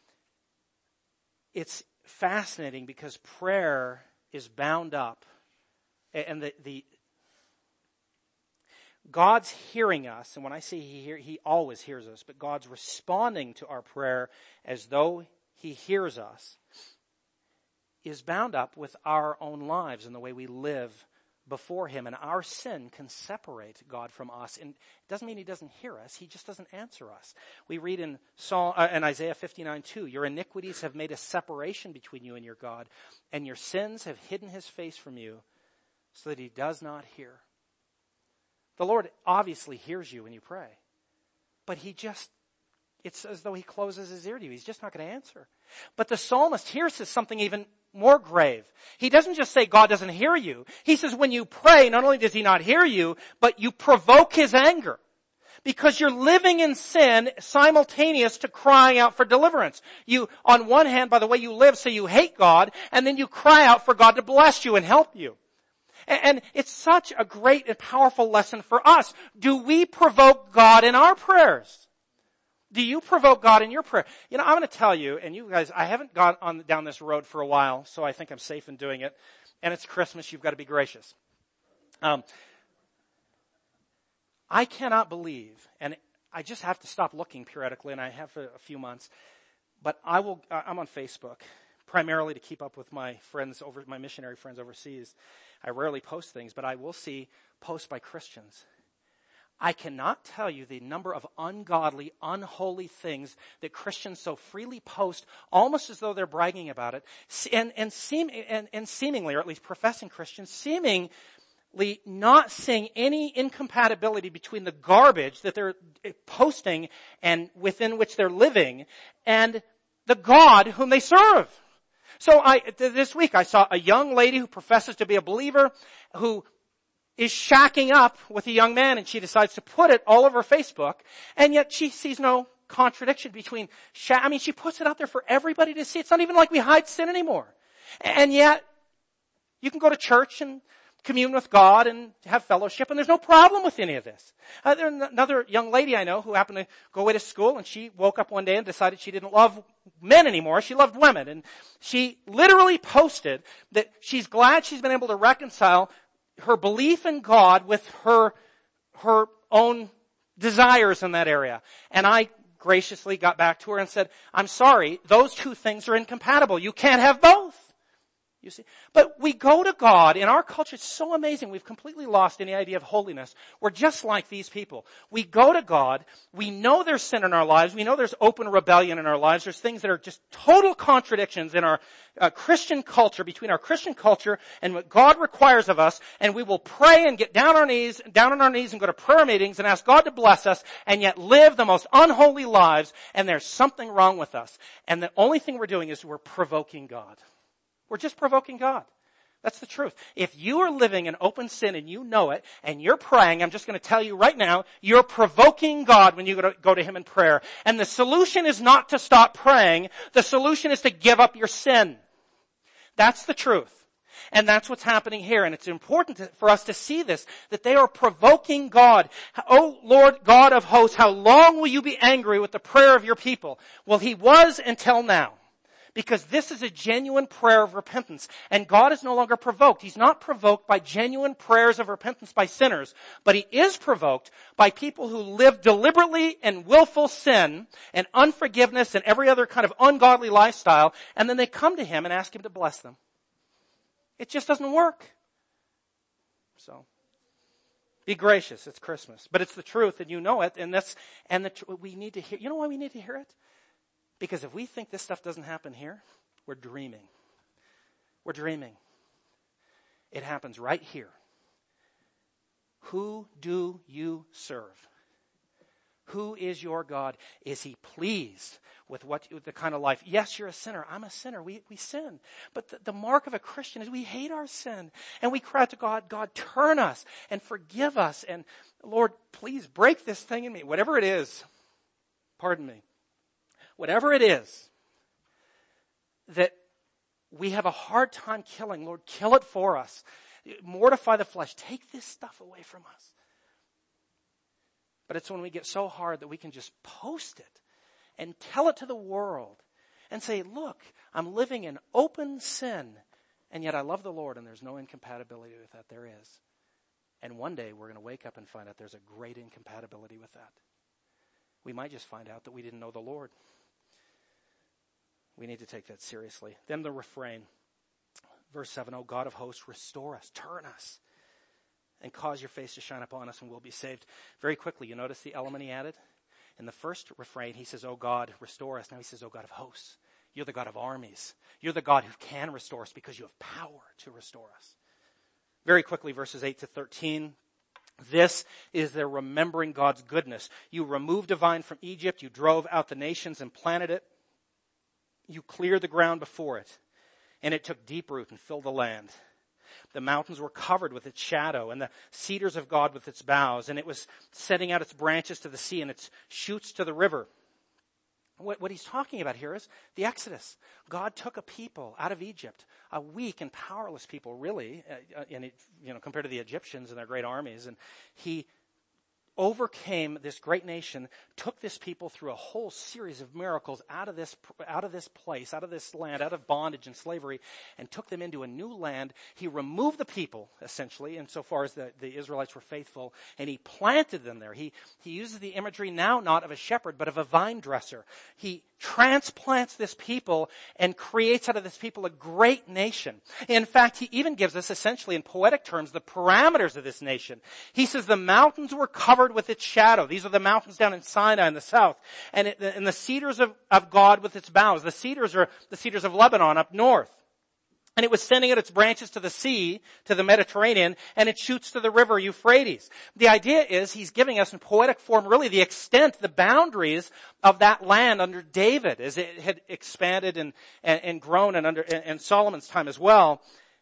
It's fascinating because prayer is bound up, and God's hearing us, and when I say he always hears us, but God's responding to our prayer as though he hears us, is bound up with our own lives and the way we live before him. And our sin can separate God from us. And it doesn't mean he doesn't hear us. He just doesn't answer us. We read in Isaiah 59:2, your iniquities have made a separation between you and your God, and your sins have hidden his face from you so that he does not hear. The Lord obviously hears you when you pray, but it's as though he closes his ear to you. He's just not going to answer. But the psalmist here says something even more grave. He doesn't just say God doesn't hear you. He says when you pray, not only does he not hear you, but you provoke his anger. Because you're living in sin simultaneous to crying out for deliverance. You, on one hand, by the way you live, say you hate God, and then you cry out for God to bless you and help you. And it's such a great and powerful lesson for us. Do we provoke God in our prayers? Do you provoke God in your prayer? I'm going to tell you, and you guys, I haven't gone down this road for a while, so I think I'm safe in doing it. And it's Christmas, you've got to be gracious. I cannot believe, and I just have to stop looking periodically, and I have for a few months, but I'm on Facebook, primarily to keep up with my missionary friends overseas. I rarely post things, but I will see posts by Christians. I cannot tell you the number of ungodly, unholy things that Christians so freely post, almost as though they're bragging about it, and seemingly, or at least professing Christians, seemingly not seeing any incompatibility between the garbage that they're posting and within which they're living and the God whom they serve. So this week I saw a young lady who professes to be a believer who is shacking up with a young man, and she decides to put it all over Facebook, and yet she sees no contradiction between she puts it out there for everybody to see. It's not even like we hide sin anymore. And yet, you can go to church and commune with God and have fellowship, and there's no problem with any of this. There's another young lady I know who happened to go away to school, and she woke up one day and decided she didn't love men anymore. She loved women. And she literally posted that she's glad she's been able to reconcile her belief in God with her own desires in that area. And I graciously got back to her and said, I'm sorry, those two things are incompatible. You can't have both. You see? But we go to God. In our culture, it's so amazing. We've completely lost any idea of holiness. We're just like these people. We go to God. We know there's sin in our lives. We know there's open rebellion in our lives. There's things that are just total contradictions in our Christian culture, between our Christian culture and what God requires of us. And we will pray and get down on our knees and go to prayer meetings and ask God to bless us, and yet live the most unholy lives. And there's something wrong with us. And the only thing we're doing is we're provoking God. We're just provoking God. That's the truth. If you are living in open sin and you know it, and you're praying, I'm just going to tell you right now, you're provoking God when you go to him in prayer. And the solution is not to stop praying. The solution is to give up your sin. That's the truth. And that's what's happening here. And it's important for us to see this, that they are provoking God. Oh, Lord God of hosts, how long will you be angry with the prayer of your people? Well, he was until now. Because this is a genuine prayer of repentance. And God is no longer provoked. He's not provoked by genuine prayers of repentance by sinners. But he is provoked by people who live deliberately in willful sin and unforgiveness and every other kind of ungodly lifestyle. And then they come to him and ask him to bless them. It just doesn't work. So, be gracious. It's Christmas. But it's the truth, and you know it. We need to hear. You know why we need to hear it? Because if we think this stuff doesn't happen here, we're dreaming. We're dreaming. It happens right here. Who do you serve? Who is your God? Is he pleased with the kind of life? Yes, you're a sinner. I'm a sinner. We sin. But the mark of a Christian is we hate our sin. And we cry out to God, God, turn us and forgive us. And Lord, please break this thing in me. Whatever it is, pardon me. Whatever it is that we have a hard time killing, Lord, kill it for us. Mortify the flesh. Take this stuff away from us. But it's when we get so hard that we can just post it and tell it to the world and say, look, I'm living in open sin, and yet I love the Lord, and there's no incompatibility with that. There is. And one day we're going to wake up and find out there's a great incompatibility with that. We might just find out that we didn't know the Lord. We need to take that seriously. Then the refrain, verse 7, O God of hosts, restore us, turn us, and cause your face to shine upon us, and we'll be saved. Very quickly, you notice the element he added? In the first refrain, he says, O God, restore us. Now he says, O God of hosts. You're the God of armies. You're the God who can restore us because you have power to restore us. Very quickly, verses 8 to 13. This is their remembering God's goodness. You removed a vine from Egypt. You drove out the nations and planted it. You cleared the ground before it, and it took deep root and filled the land. The mountains were covered with its shadow, and the cedars of God with its boughs, and it was sending out its branches to the sea and its shoots to the river. What he's talking about here is the Exodus. God took a people out of Egypt, a weak and powerless people, really, compared to the Egyptians and their great armies, and he overcame this great nation, took this people through a whole series of miracles out of this place, out of this land, out of bondage and slavery, and took them into a new land. He removed the people, essentially, insofar as the Israelites were faithful, and he planted them there. He uses the imagery now not of a shepherd, but of a vine dresser. He transplants this people and creates out of this people a great nation. In fact, he even gives us, essentially in poetic terms, the parameters of this nation. He says the mountains were covered with its shadow. These are the mountains down in Sinai in the south. And the cedars of God with its boughs. The cedars are the cedars of Lebanon up north. And it was sending out its branches to the sea, to the Mediterranean, and it shoots to the river Euphrates. The idea is he's giving us in poetic form really the extent, the boundaries of that land under David as it had expanded and grown and under Solomon's time as well.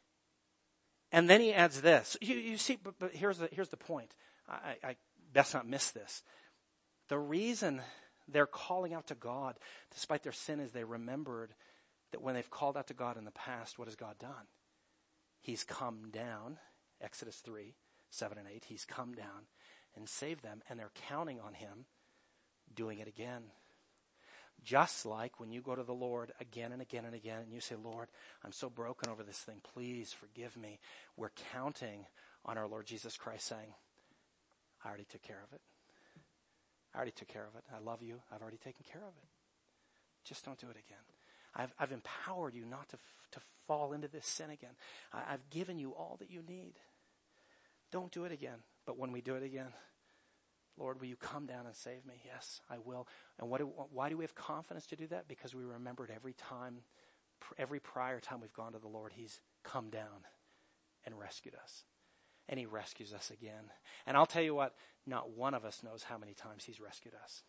And then he adds this. You see, but here's the point. I best not miss this. The reason they're calling out to God, despite their sin, is they remembered that when they've called out to God in the past, what has God done? He's come down, Exodus 3, 7 and 8, he's come down and saved them, and they're counting on him doing it again. Just like when you go to the Lord again and again and again, and you say, Lord, I'm so broken over this thing, please forgive me. We're counting on our Lord Jesus Christ saying, I already took care of it. I already took care of it. I love you. I've already taken care of it. Just don't do it again. I've empowered you not to fall into this sin again. I've given you all that you need. Don't do it again. But when we do it again, Lord, will you come down and save me? Yes, I will. And why do we have confidence to do that? Because we remembered every prior time we've gone to the Lord, he's come down and rescued us. And he rescues us again. And I'll tell you what, not one of us knows how many times he's rescued us.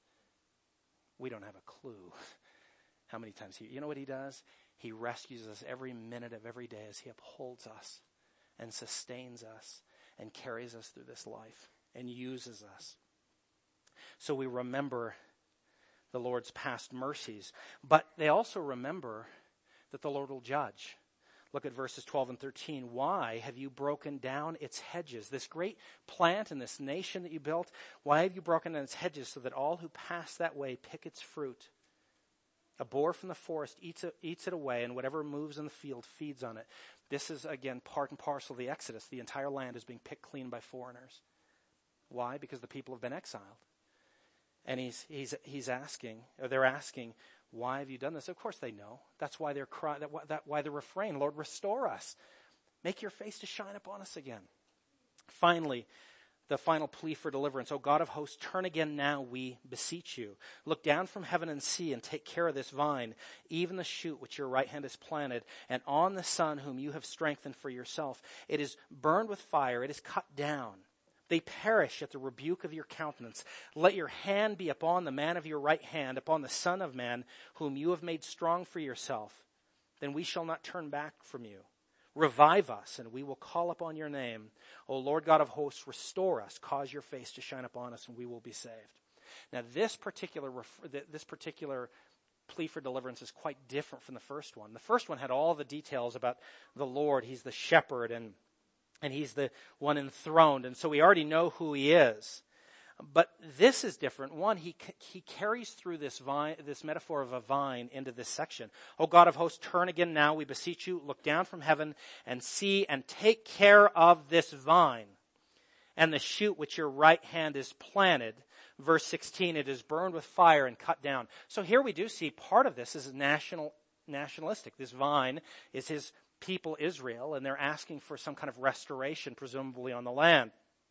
We don't have a clue how many times you know what he does? He rescues us every minute of every day as he upholds us and sustains us and carries us through this life and uses us. So we remember the Lord's past mercies, but they also remember that the Lord will judge. Look at verses 12 and 13. Why have you broken down its hedges? This great plant and this nation that you built, why have you broken down its hedges so that all who pass that way pick its fruit? A boar from the forest eats it away, and whatever moves in the field feeds on it. This is, again, part and parcel of the Exodus. The entire land is being picked clean by foreigners. Why? Because the people have been exiled. And he's asking, or they're asking, why have you done this? Of course they know. That's why they're crying. Why the refrain, Lord, restore us. Make your face to shine upon us again. Finally, the final plea for deliverance. O God of hosts, turn again now, we beseech you. Look down from heaven and see and take care of this vine, even the shoot which your right hand has planted, and on the son whom you have strengthened for yourself. It is burned with fire. It is cut down. They perish at the rebuke of your countenance. Let your hand be upon the man of your right hand, upon the Son of Man, whom you have made strong for yourself. Then we shall not turn back from you. Revive us, and we will call upon your name. O Lord God of hosts, restore us. Cause your face to shine upon us, and we will be saved. Now, this particular plea for deliverance is quite different from the first one. The first one had all the details about the Lord. He's the shepherd, and he's the one enthroned, and so we already know who he is. But this is different. One, he carries through this metaphor of a vine into this section. O God of hosts, turn again now, we beseech you. Look down from heaven and see and take care of this vine. and the shoot which your right hand is planted. Verse 16, it is burned with fire and cut down. So here we do see part of this is nationalistic. This vine is his people Israel, and they're asking for some kind of restoration, presumably on the land.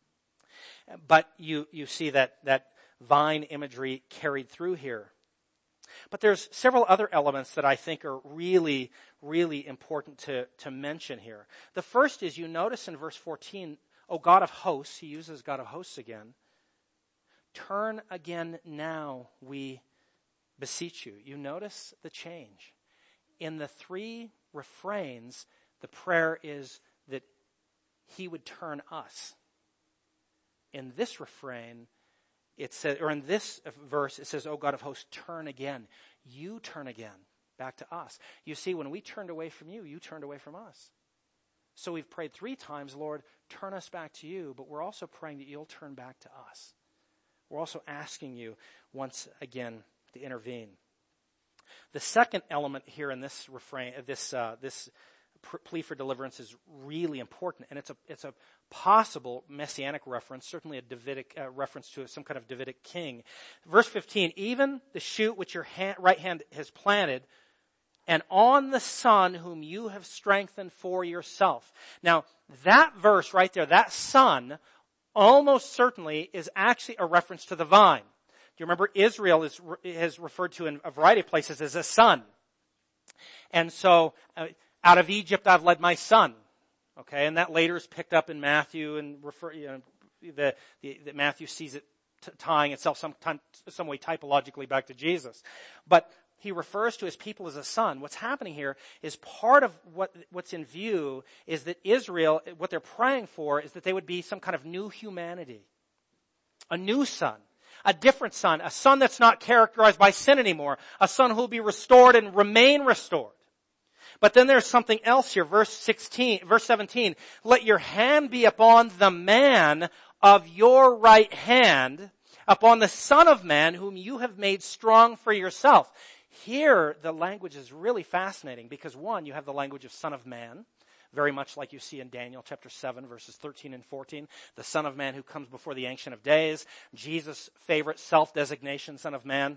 But you see that vine imagery carried through here. But there's several other elements that I think are really, really important to mention here. The first is, you notice in verse 14, O God of hosts, he uses God of hosts again. Turn again now, we beseech you. You notice the change. In the three refrains, the prayer is that he would turn us. In this refrain, it says, or in this verse, it says, O God of hosts, turn again. You turn again back to us. You see, when we turned away from you, you turned away from us. So we've prayed 3 times, Lord, turn us back to you, but we're also praying that you'll turn back to us. We're also asking you once again to intervene. The second element here in this refrain, this plea for deliverance is really important, and it's a possible messianic reference, certainly a Davidic reference to some kind of Davidic king. Verse 15, even the shoot which your right hand has planted, and on the son whom you have strengthened for yourself. Now, that verse right there, that son, almost certainly is actually a reference to the vine. Do you remember Israel is referred to in a variety of places as a son? And so, out of Egypt I've led my son. Okay, and that later is picked up in Matthew and that Matthew sees it tying itself some way typologically back to Jesus. But he refers to his people as a son. What's happening here is part of what's in view is that Israel, what they're praying for is that they would be some kind of new humanity. A new son. A different son. A son that's not characterized by sin anymore. A son who will be restored and remain restored. But then there's something else here. Verse 17. Let your hand be upon the man of your right hand, upon the Son of Man whom you have made strong for yourself. Here, the language is really fascinating because, one, you have the language of Son of Man, very much like you see in Daniel chapter 7, verses 13 and 14. The Son of Man who comes before the Ancient of Days. Jesus' favorite self-designation, Son of Man.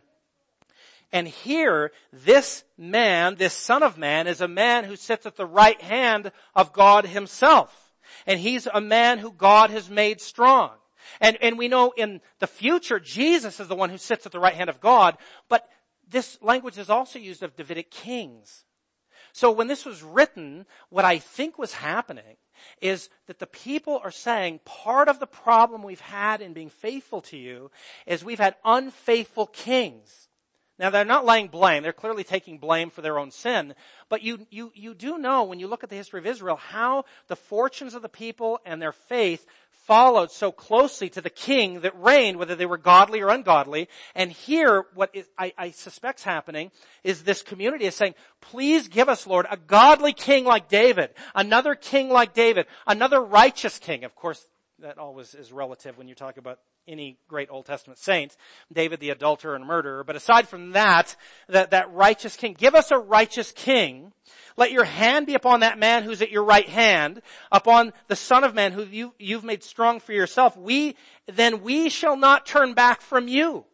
And here, this man, this Son of Man, is a man who sits at the right hand of God himself. And he's a man who God has made strong. And we know in the future, Jesus is the one who sits at the right hand of God, but this language is also used of Davidic kings. So when this was written, what I think was happening is that the people are saying part of the problem we've had in being faithful to you is we've had unfaithful kings. Now, they're not laying blame. They're clearly taking blame for their own sin. But you do know, when you look at the history of Israel, how the fortunes of the people and their faith followed so closely to the king that reigned, whether they were godly or ungodly. And here, I suspect's happening is this community is saying, please give us, Lord, a godly king like David, another king like David, another righteous king. Of course, that always is relative when you talk about any great Old Testament saint, David the adulterer and murderer. But aside from that righteous king, give us a righteous king. Let your hand be upon that man who's at your right hand, upon the Son of Man who you've made strong for yourself. Then we shall not turn back from you.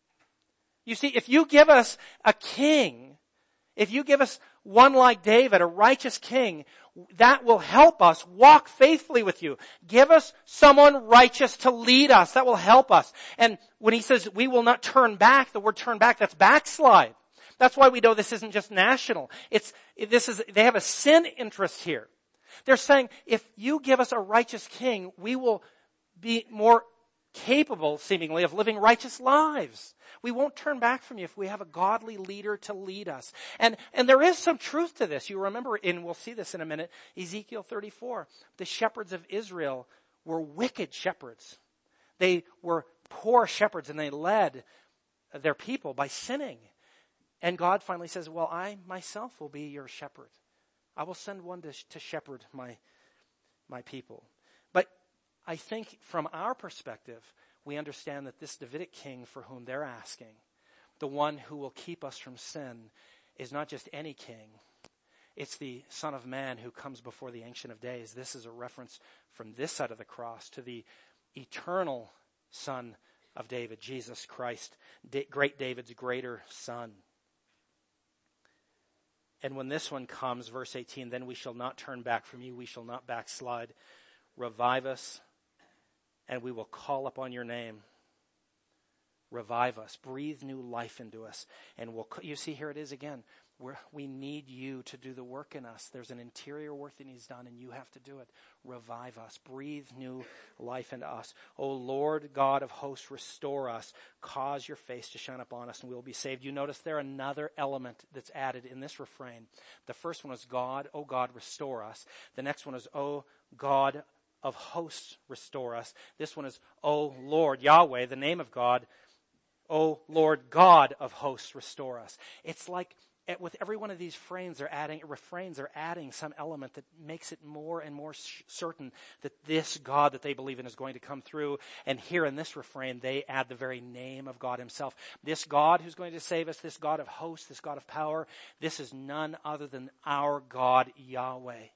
You see, if you give us a king, if you give us one like David, a righteous king, that will help us walk faithfully with you. Give us someone righteous to lead us. That will help us. And when he says we will not turn back, the word turn back, that's backslide. That's why we know this isn't just national. They have a sin interest here. They're saying, if you give us a righteous king, we will be more capable, seemingly, of living righteous lives. We won't turn back from you if we have a godly leader to lead us. And there is some truth to this. You remember, and we'll see this in a minute, Ezekiel 34. The shepherds of Israel were wicked shepherds. They were poor shepherds, and they led their people by sinning. And God finally says, well, I myself will be your shepherd. I will send one to shepherd my people. But I think from our perspective, we understand that this Davidic king for whom they're asking, the one who will keep us from sin, is not just any king. It's the Son of Man who comes before the Ancient of Days. This is a reference from this side of the cross to the eternal Son of David, Jesus Christ, great David's greater son. And when this one comes, verse 18, then we shall not turn back from you. We shall not backslide. Revive us, and we will call upon your name. Revive us. Breathe new life into us. And you see, here it is again. We need you to do the work in us. There's an interior work that needs done, and you have to do it. Revive us. Breathe new life into us. O Lord God of hosts, restore us. Cause your face to shine upon us, and we will be saved. You notice there another element that's added in this refrain. The first one is God. O God, restore us. The next one is, O God of hosts, restore us. This one is, O Lord, Yahweh, the name of God. O Lord God of hosts, restore us. It's like with every one of these refrains, they're adding some element that makes it more and more certain that this God that they believe in is going to come through. And here in this refrain, they add the very name of God himself. This God who's going to save us, this God of hosts, this God of power, this is none other than our God, Yahweh.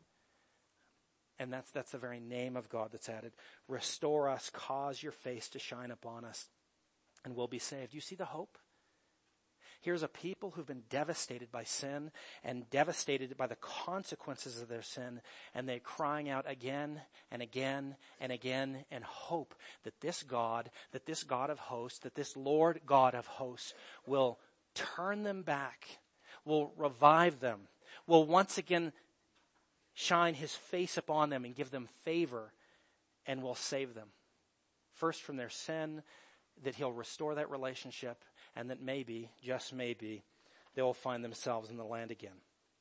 And that's the very name of God that's added. Restore us, cause your face to shine upon us, and we'll be saved. You see the hope? Here's a people who've been devastated by sin and devastated by the consequences of their sin, and they're crying out again and again and again in hope that this God of hosts, that this Lord God of hosts will turn them back, will revive them, will once again shine his face upon them and give them favor, and will save them. First from their sin, that he'll restore that relationship, and that maybe, just maybe, they will find themselves in the land again.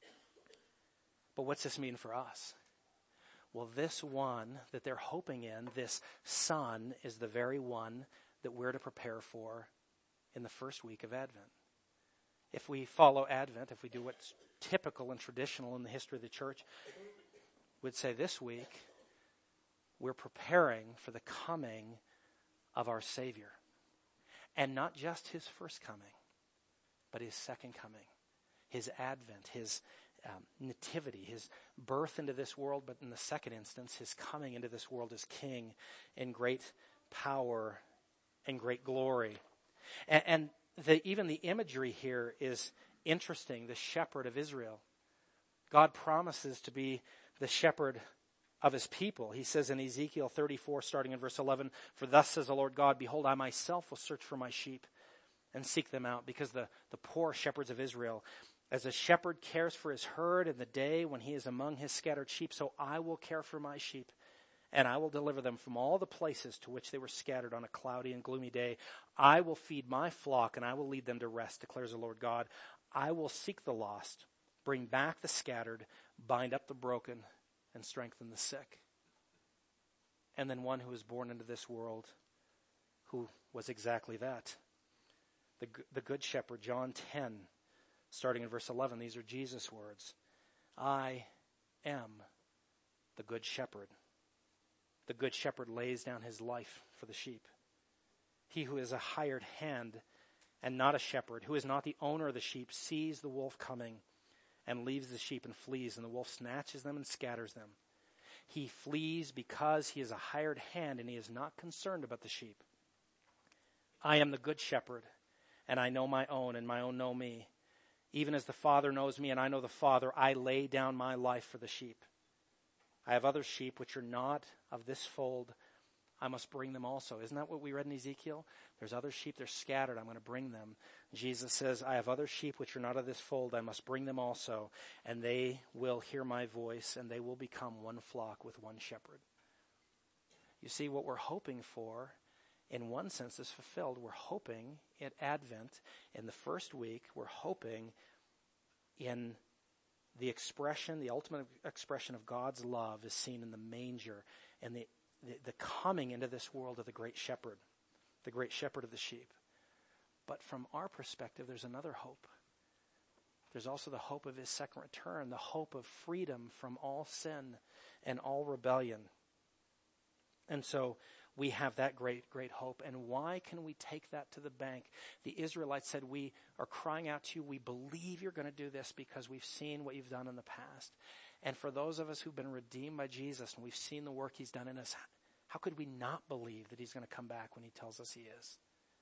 But what's this mean for us? Well, this one that they're hoping in, this son, is the very one that we're to prepare for in the first week of Advent. If we follow Advent, if we do what's typical and traditional in the history of the church, we'd say this week we're preparing for the coming of our Savior. And not just his first coming, but his second coming, his advent, his nativity, his birth into this world, but in the second instance, his coming into this world as king in great power and great glory. And even the imagery here is interesting, the shepherd of Israel. God promises to be the shepherd of his people. He says in Ezekiel 34, starting in verse 11, for thus says the Lord God, behold, I myself will search for my sheep and seek them out, because the poor shepherds of Israel, as a shepherd cares for his herd in the day when he is among his scattered sheep, so I will care for my sheep, and I will deliver them from all the places to which they were scattered on a cloudy and gloomy day. I will feed my flock, and I will lead them to rest, declares the Lord God. I will seek the lost, bring back the scattered, bind up the broken, and strengthen the sick. And then one who was born into this world, who was exactly that. The good shepherd, John 10, starting in verse 11, these are Jesus' words. I am the good shepherd. The good shepherd lays down his life for the sheep. He who is a hired hand and not a shepherd, who is not the owner of the sheep, sees the wolf coming and leaves the sheep and flees, and the wolf snatches them and scatters them. He flees because he is a hired hand, and he is not concerned about the sheep. I am the good shepherd, and I know my own, and my own know me. Even as the Father knows me, and I know the Father, I lay down my life for the sheep. I have other sheep which are not of this fold. I must bring them also. Isn't that what we read in Ezekiel? There's other sheep, they're scattered. I'm going to bring them. Jesus says, I have other sheep which are not of this fold. I must bring them also. And they will hear my voice, and they will become one flock with one shepherd. You see, what we're hoping for, in one sense, is fulfilled. We're hoping at Advent, in the first week, we're hoping in the expression, the ultimate expression of God's love is seen in the manger and the coming into this world of the great shepherd of the sheep. But from our perspective, there's another hope. There's also the hope of his second return, the hope of freedom from all sin and all rebellion. And so we have that great, great hope. And why can we take that to the bank? The Israelites said, we are crying out to you. We believe you're going to do this because we've seen what you've done in the past. And for those of us who've been redeemed by Jesus and we've seen the work he's done in us, How could we not believe that he's going to come back when he tells us he is?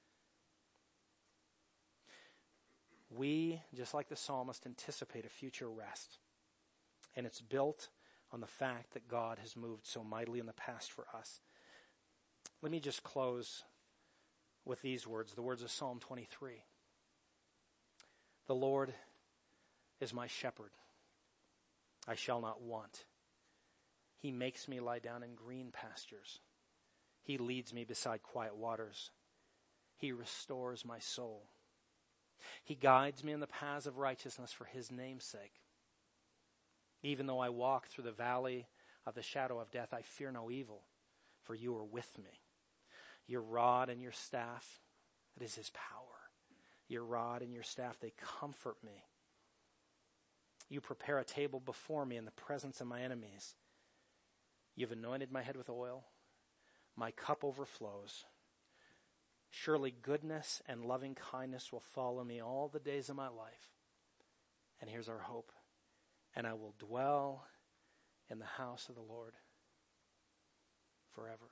We, just like the psalmist, anticipate a future rest. And it's built on the fact that God has moved so mightily in the past for us. Let me just close with these words, the words of Psalm 23. The Lord is my shepherd. I shall not want. He makes me lie down in green pastures. He leads me beside quiet waters. He restores my soul. He guides me in the paths of righteousness for his name's sake. Even though I walk through the valley of the shadow of death, I fear no evil, for you are with me. Your rod and your staff, that is his power. Your rod and your staff, they comfort me. You prepare a table before me in the presence of my enemies. You've anointed my head with oil. My cup overflows. Surely goodness and loving kindness will follow me all the days of my life. And here's our hope. And I will dwell in the house of the Lord forever.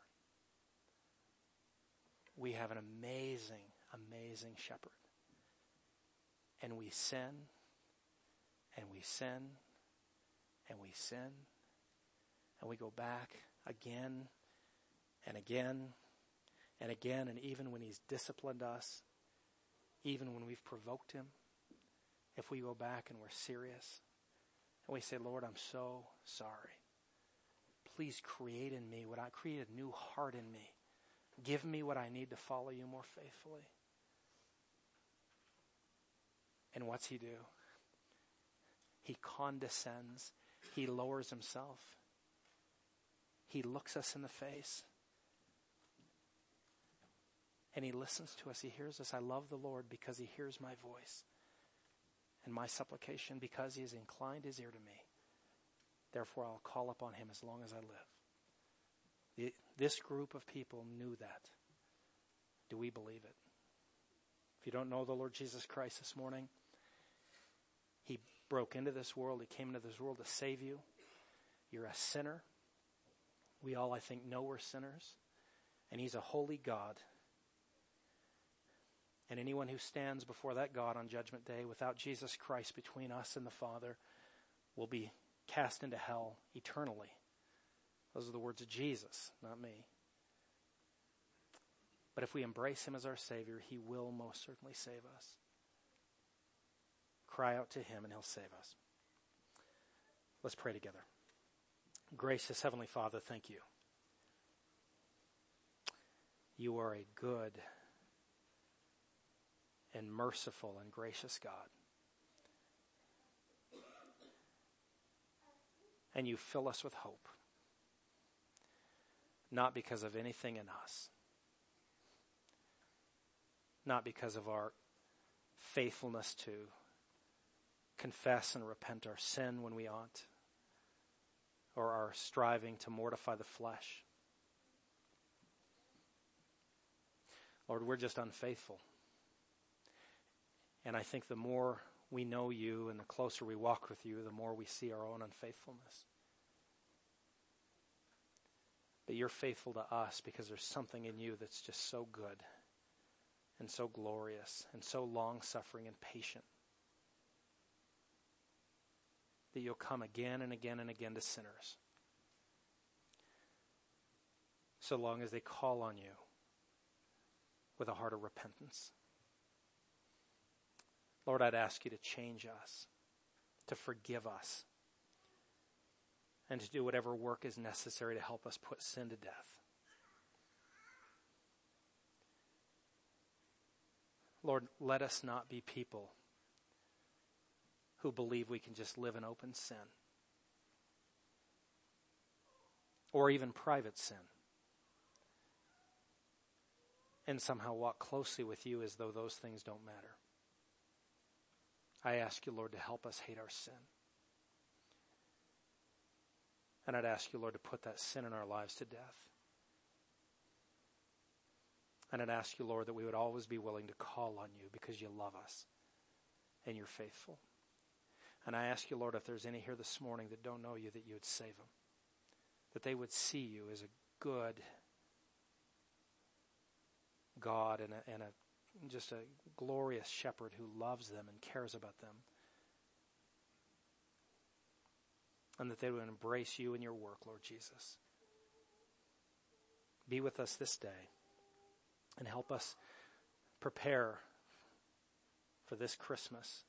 We have an amazing, amazing shepherd. And we sin, and we sin, and we sin, and we go back again and again and again, and even when he's disciplined us, even when we've provoked him, if we go back and we're serious, and we say, Lord, I'm so sorry. Please create in me create a new heart in me. Give me what I need to follow you more faithfully. And what's he do? He condescends. He lowers himself. He looks us in the face. And he listens to us. He hears us. I love the Lord because he hears my voice and my supplication, because he has inclined his ear to me. Therefore, I'll call upon him as long as I live. This group of people knew that. Do we believe it? If you don't know the Lord Jesus Christ this morning, he broke into this world. He came into this world to save you. You're a sinner. We all, I think, know we're sinners. And he's a holy God. And anyone who stands before that God on Judgment Day without Jesus Christ between us and the Father will be cast into hell eternally. Those are the words of Jesus, not me. But if we embrace him as our Savior, he will most certainly save us. Cry out to him and he'll save us. Let's pray together. Gracious Heavenly Father, thank you. You are a good and merciful and gracious God. And you fill us with hope. Not because of anything in us. Not because of our faithfulness to confess and repent our sin when we ought, or our striving to mortify the flesh. Lord, we're just unfaithful. And I think the more we know you and the closer we walk with you, the more we see our own unfaithfulness. But you're faithful to us because there's something in you that's just so good and so glorious and so long-suffering and patient that you'll come again and again and again to sinners so long as they call on you with a heart of repentance. Lord, I'd ask you to change us, to forgive us, and to do whatever work is necessary to help us put sin to death. Lord, let us not be people who believe we can just live in open sin or even private sin and somehow walk closely with you as though those things don't matter. I ask you, Lord, to help us hate our sin. And I'd ask you, Lord, to put that sin in our lives to death. And I'd ask you, Lord, that we would always be willing to call on you because you love us and you're faithful. And I ask you, Lord, if there's any here this morning that don't know you, that you would save them. That they would see you as a good God and just a glorious shepherd who loves them and cares about them. And that they would embrace you and your work, Lord Jesus. Be with us this day and help us prepare for this Christmas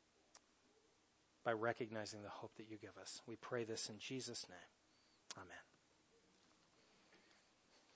by recognizing the hope that you give us. We pray this in Jesus' name. Amen.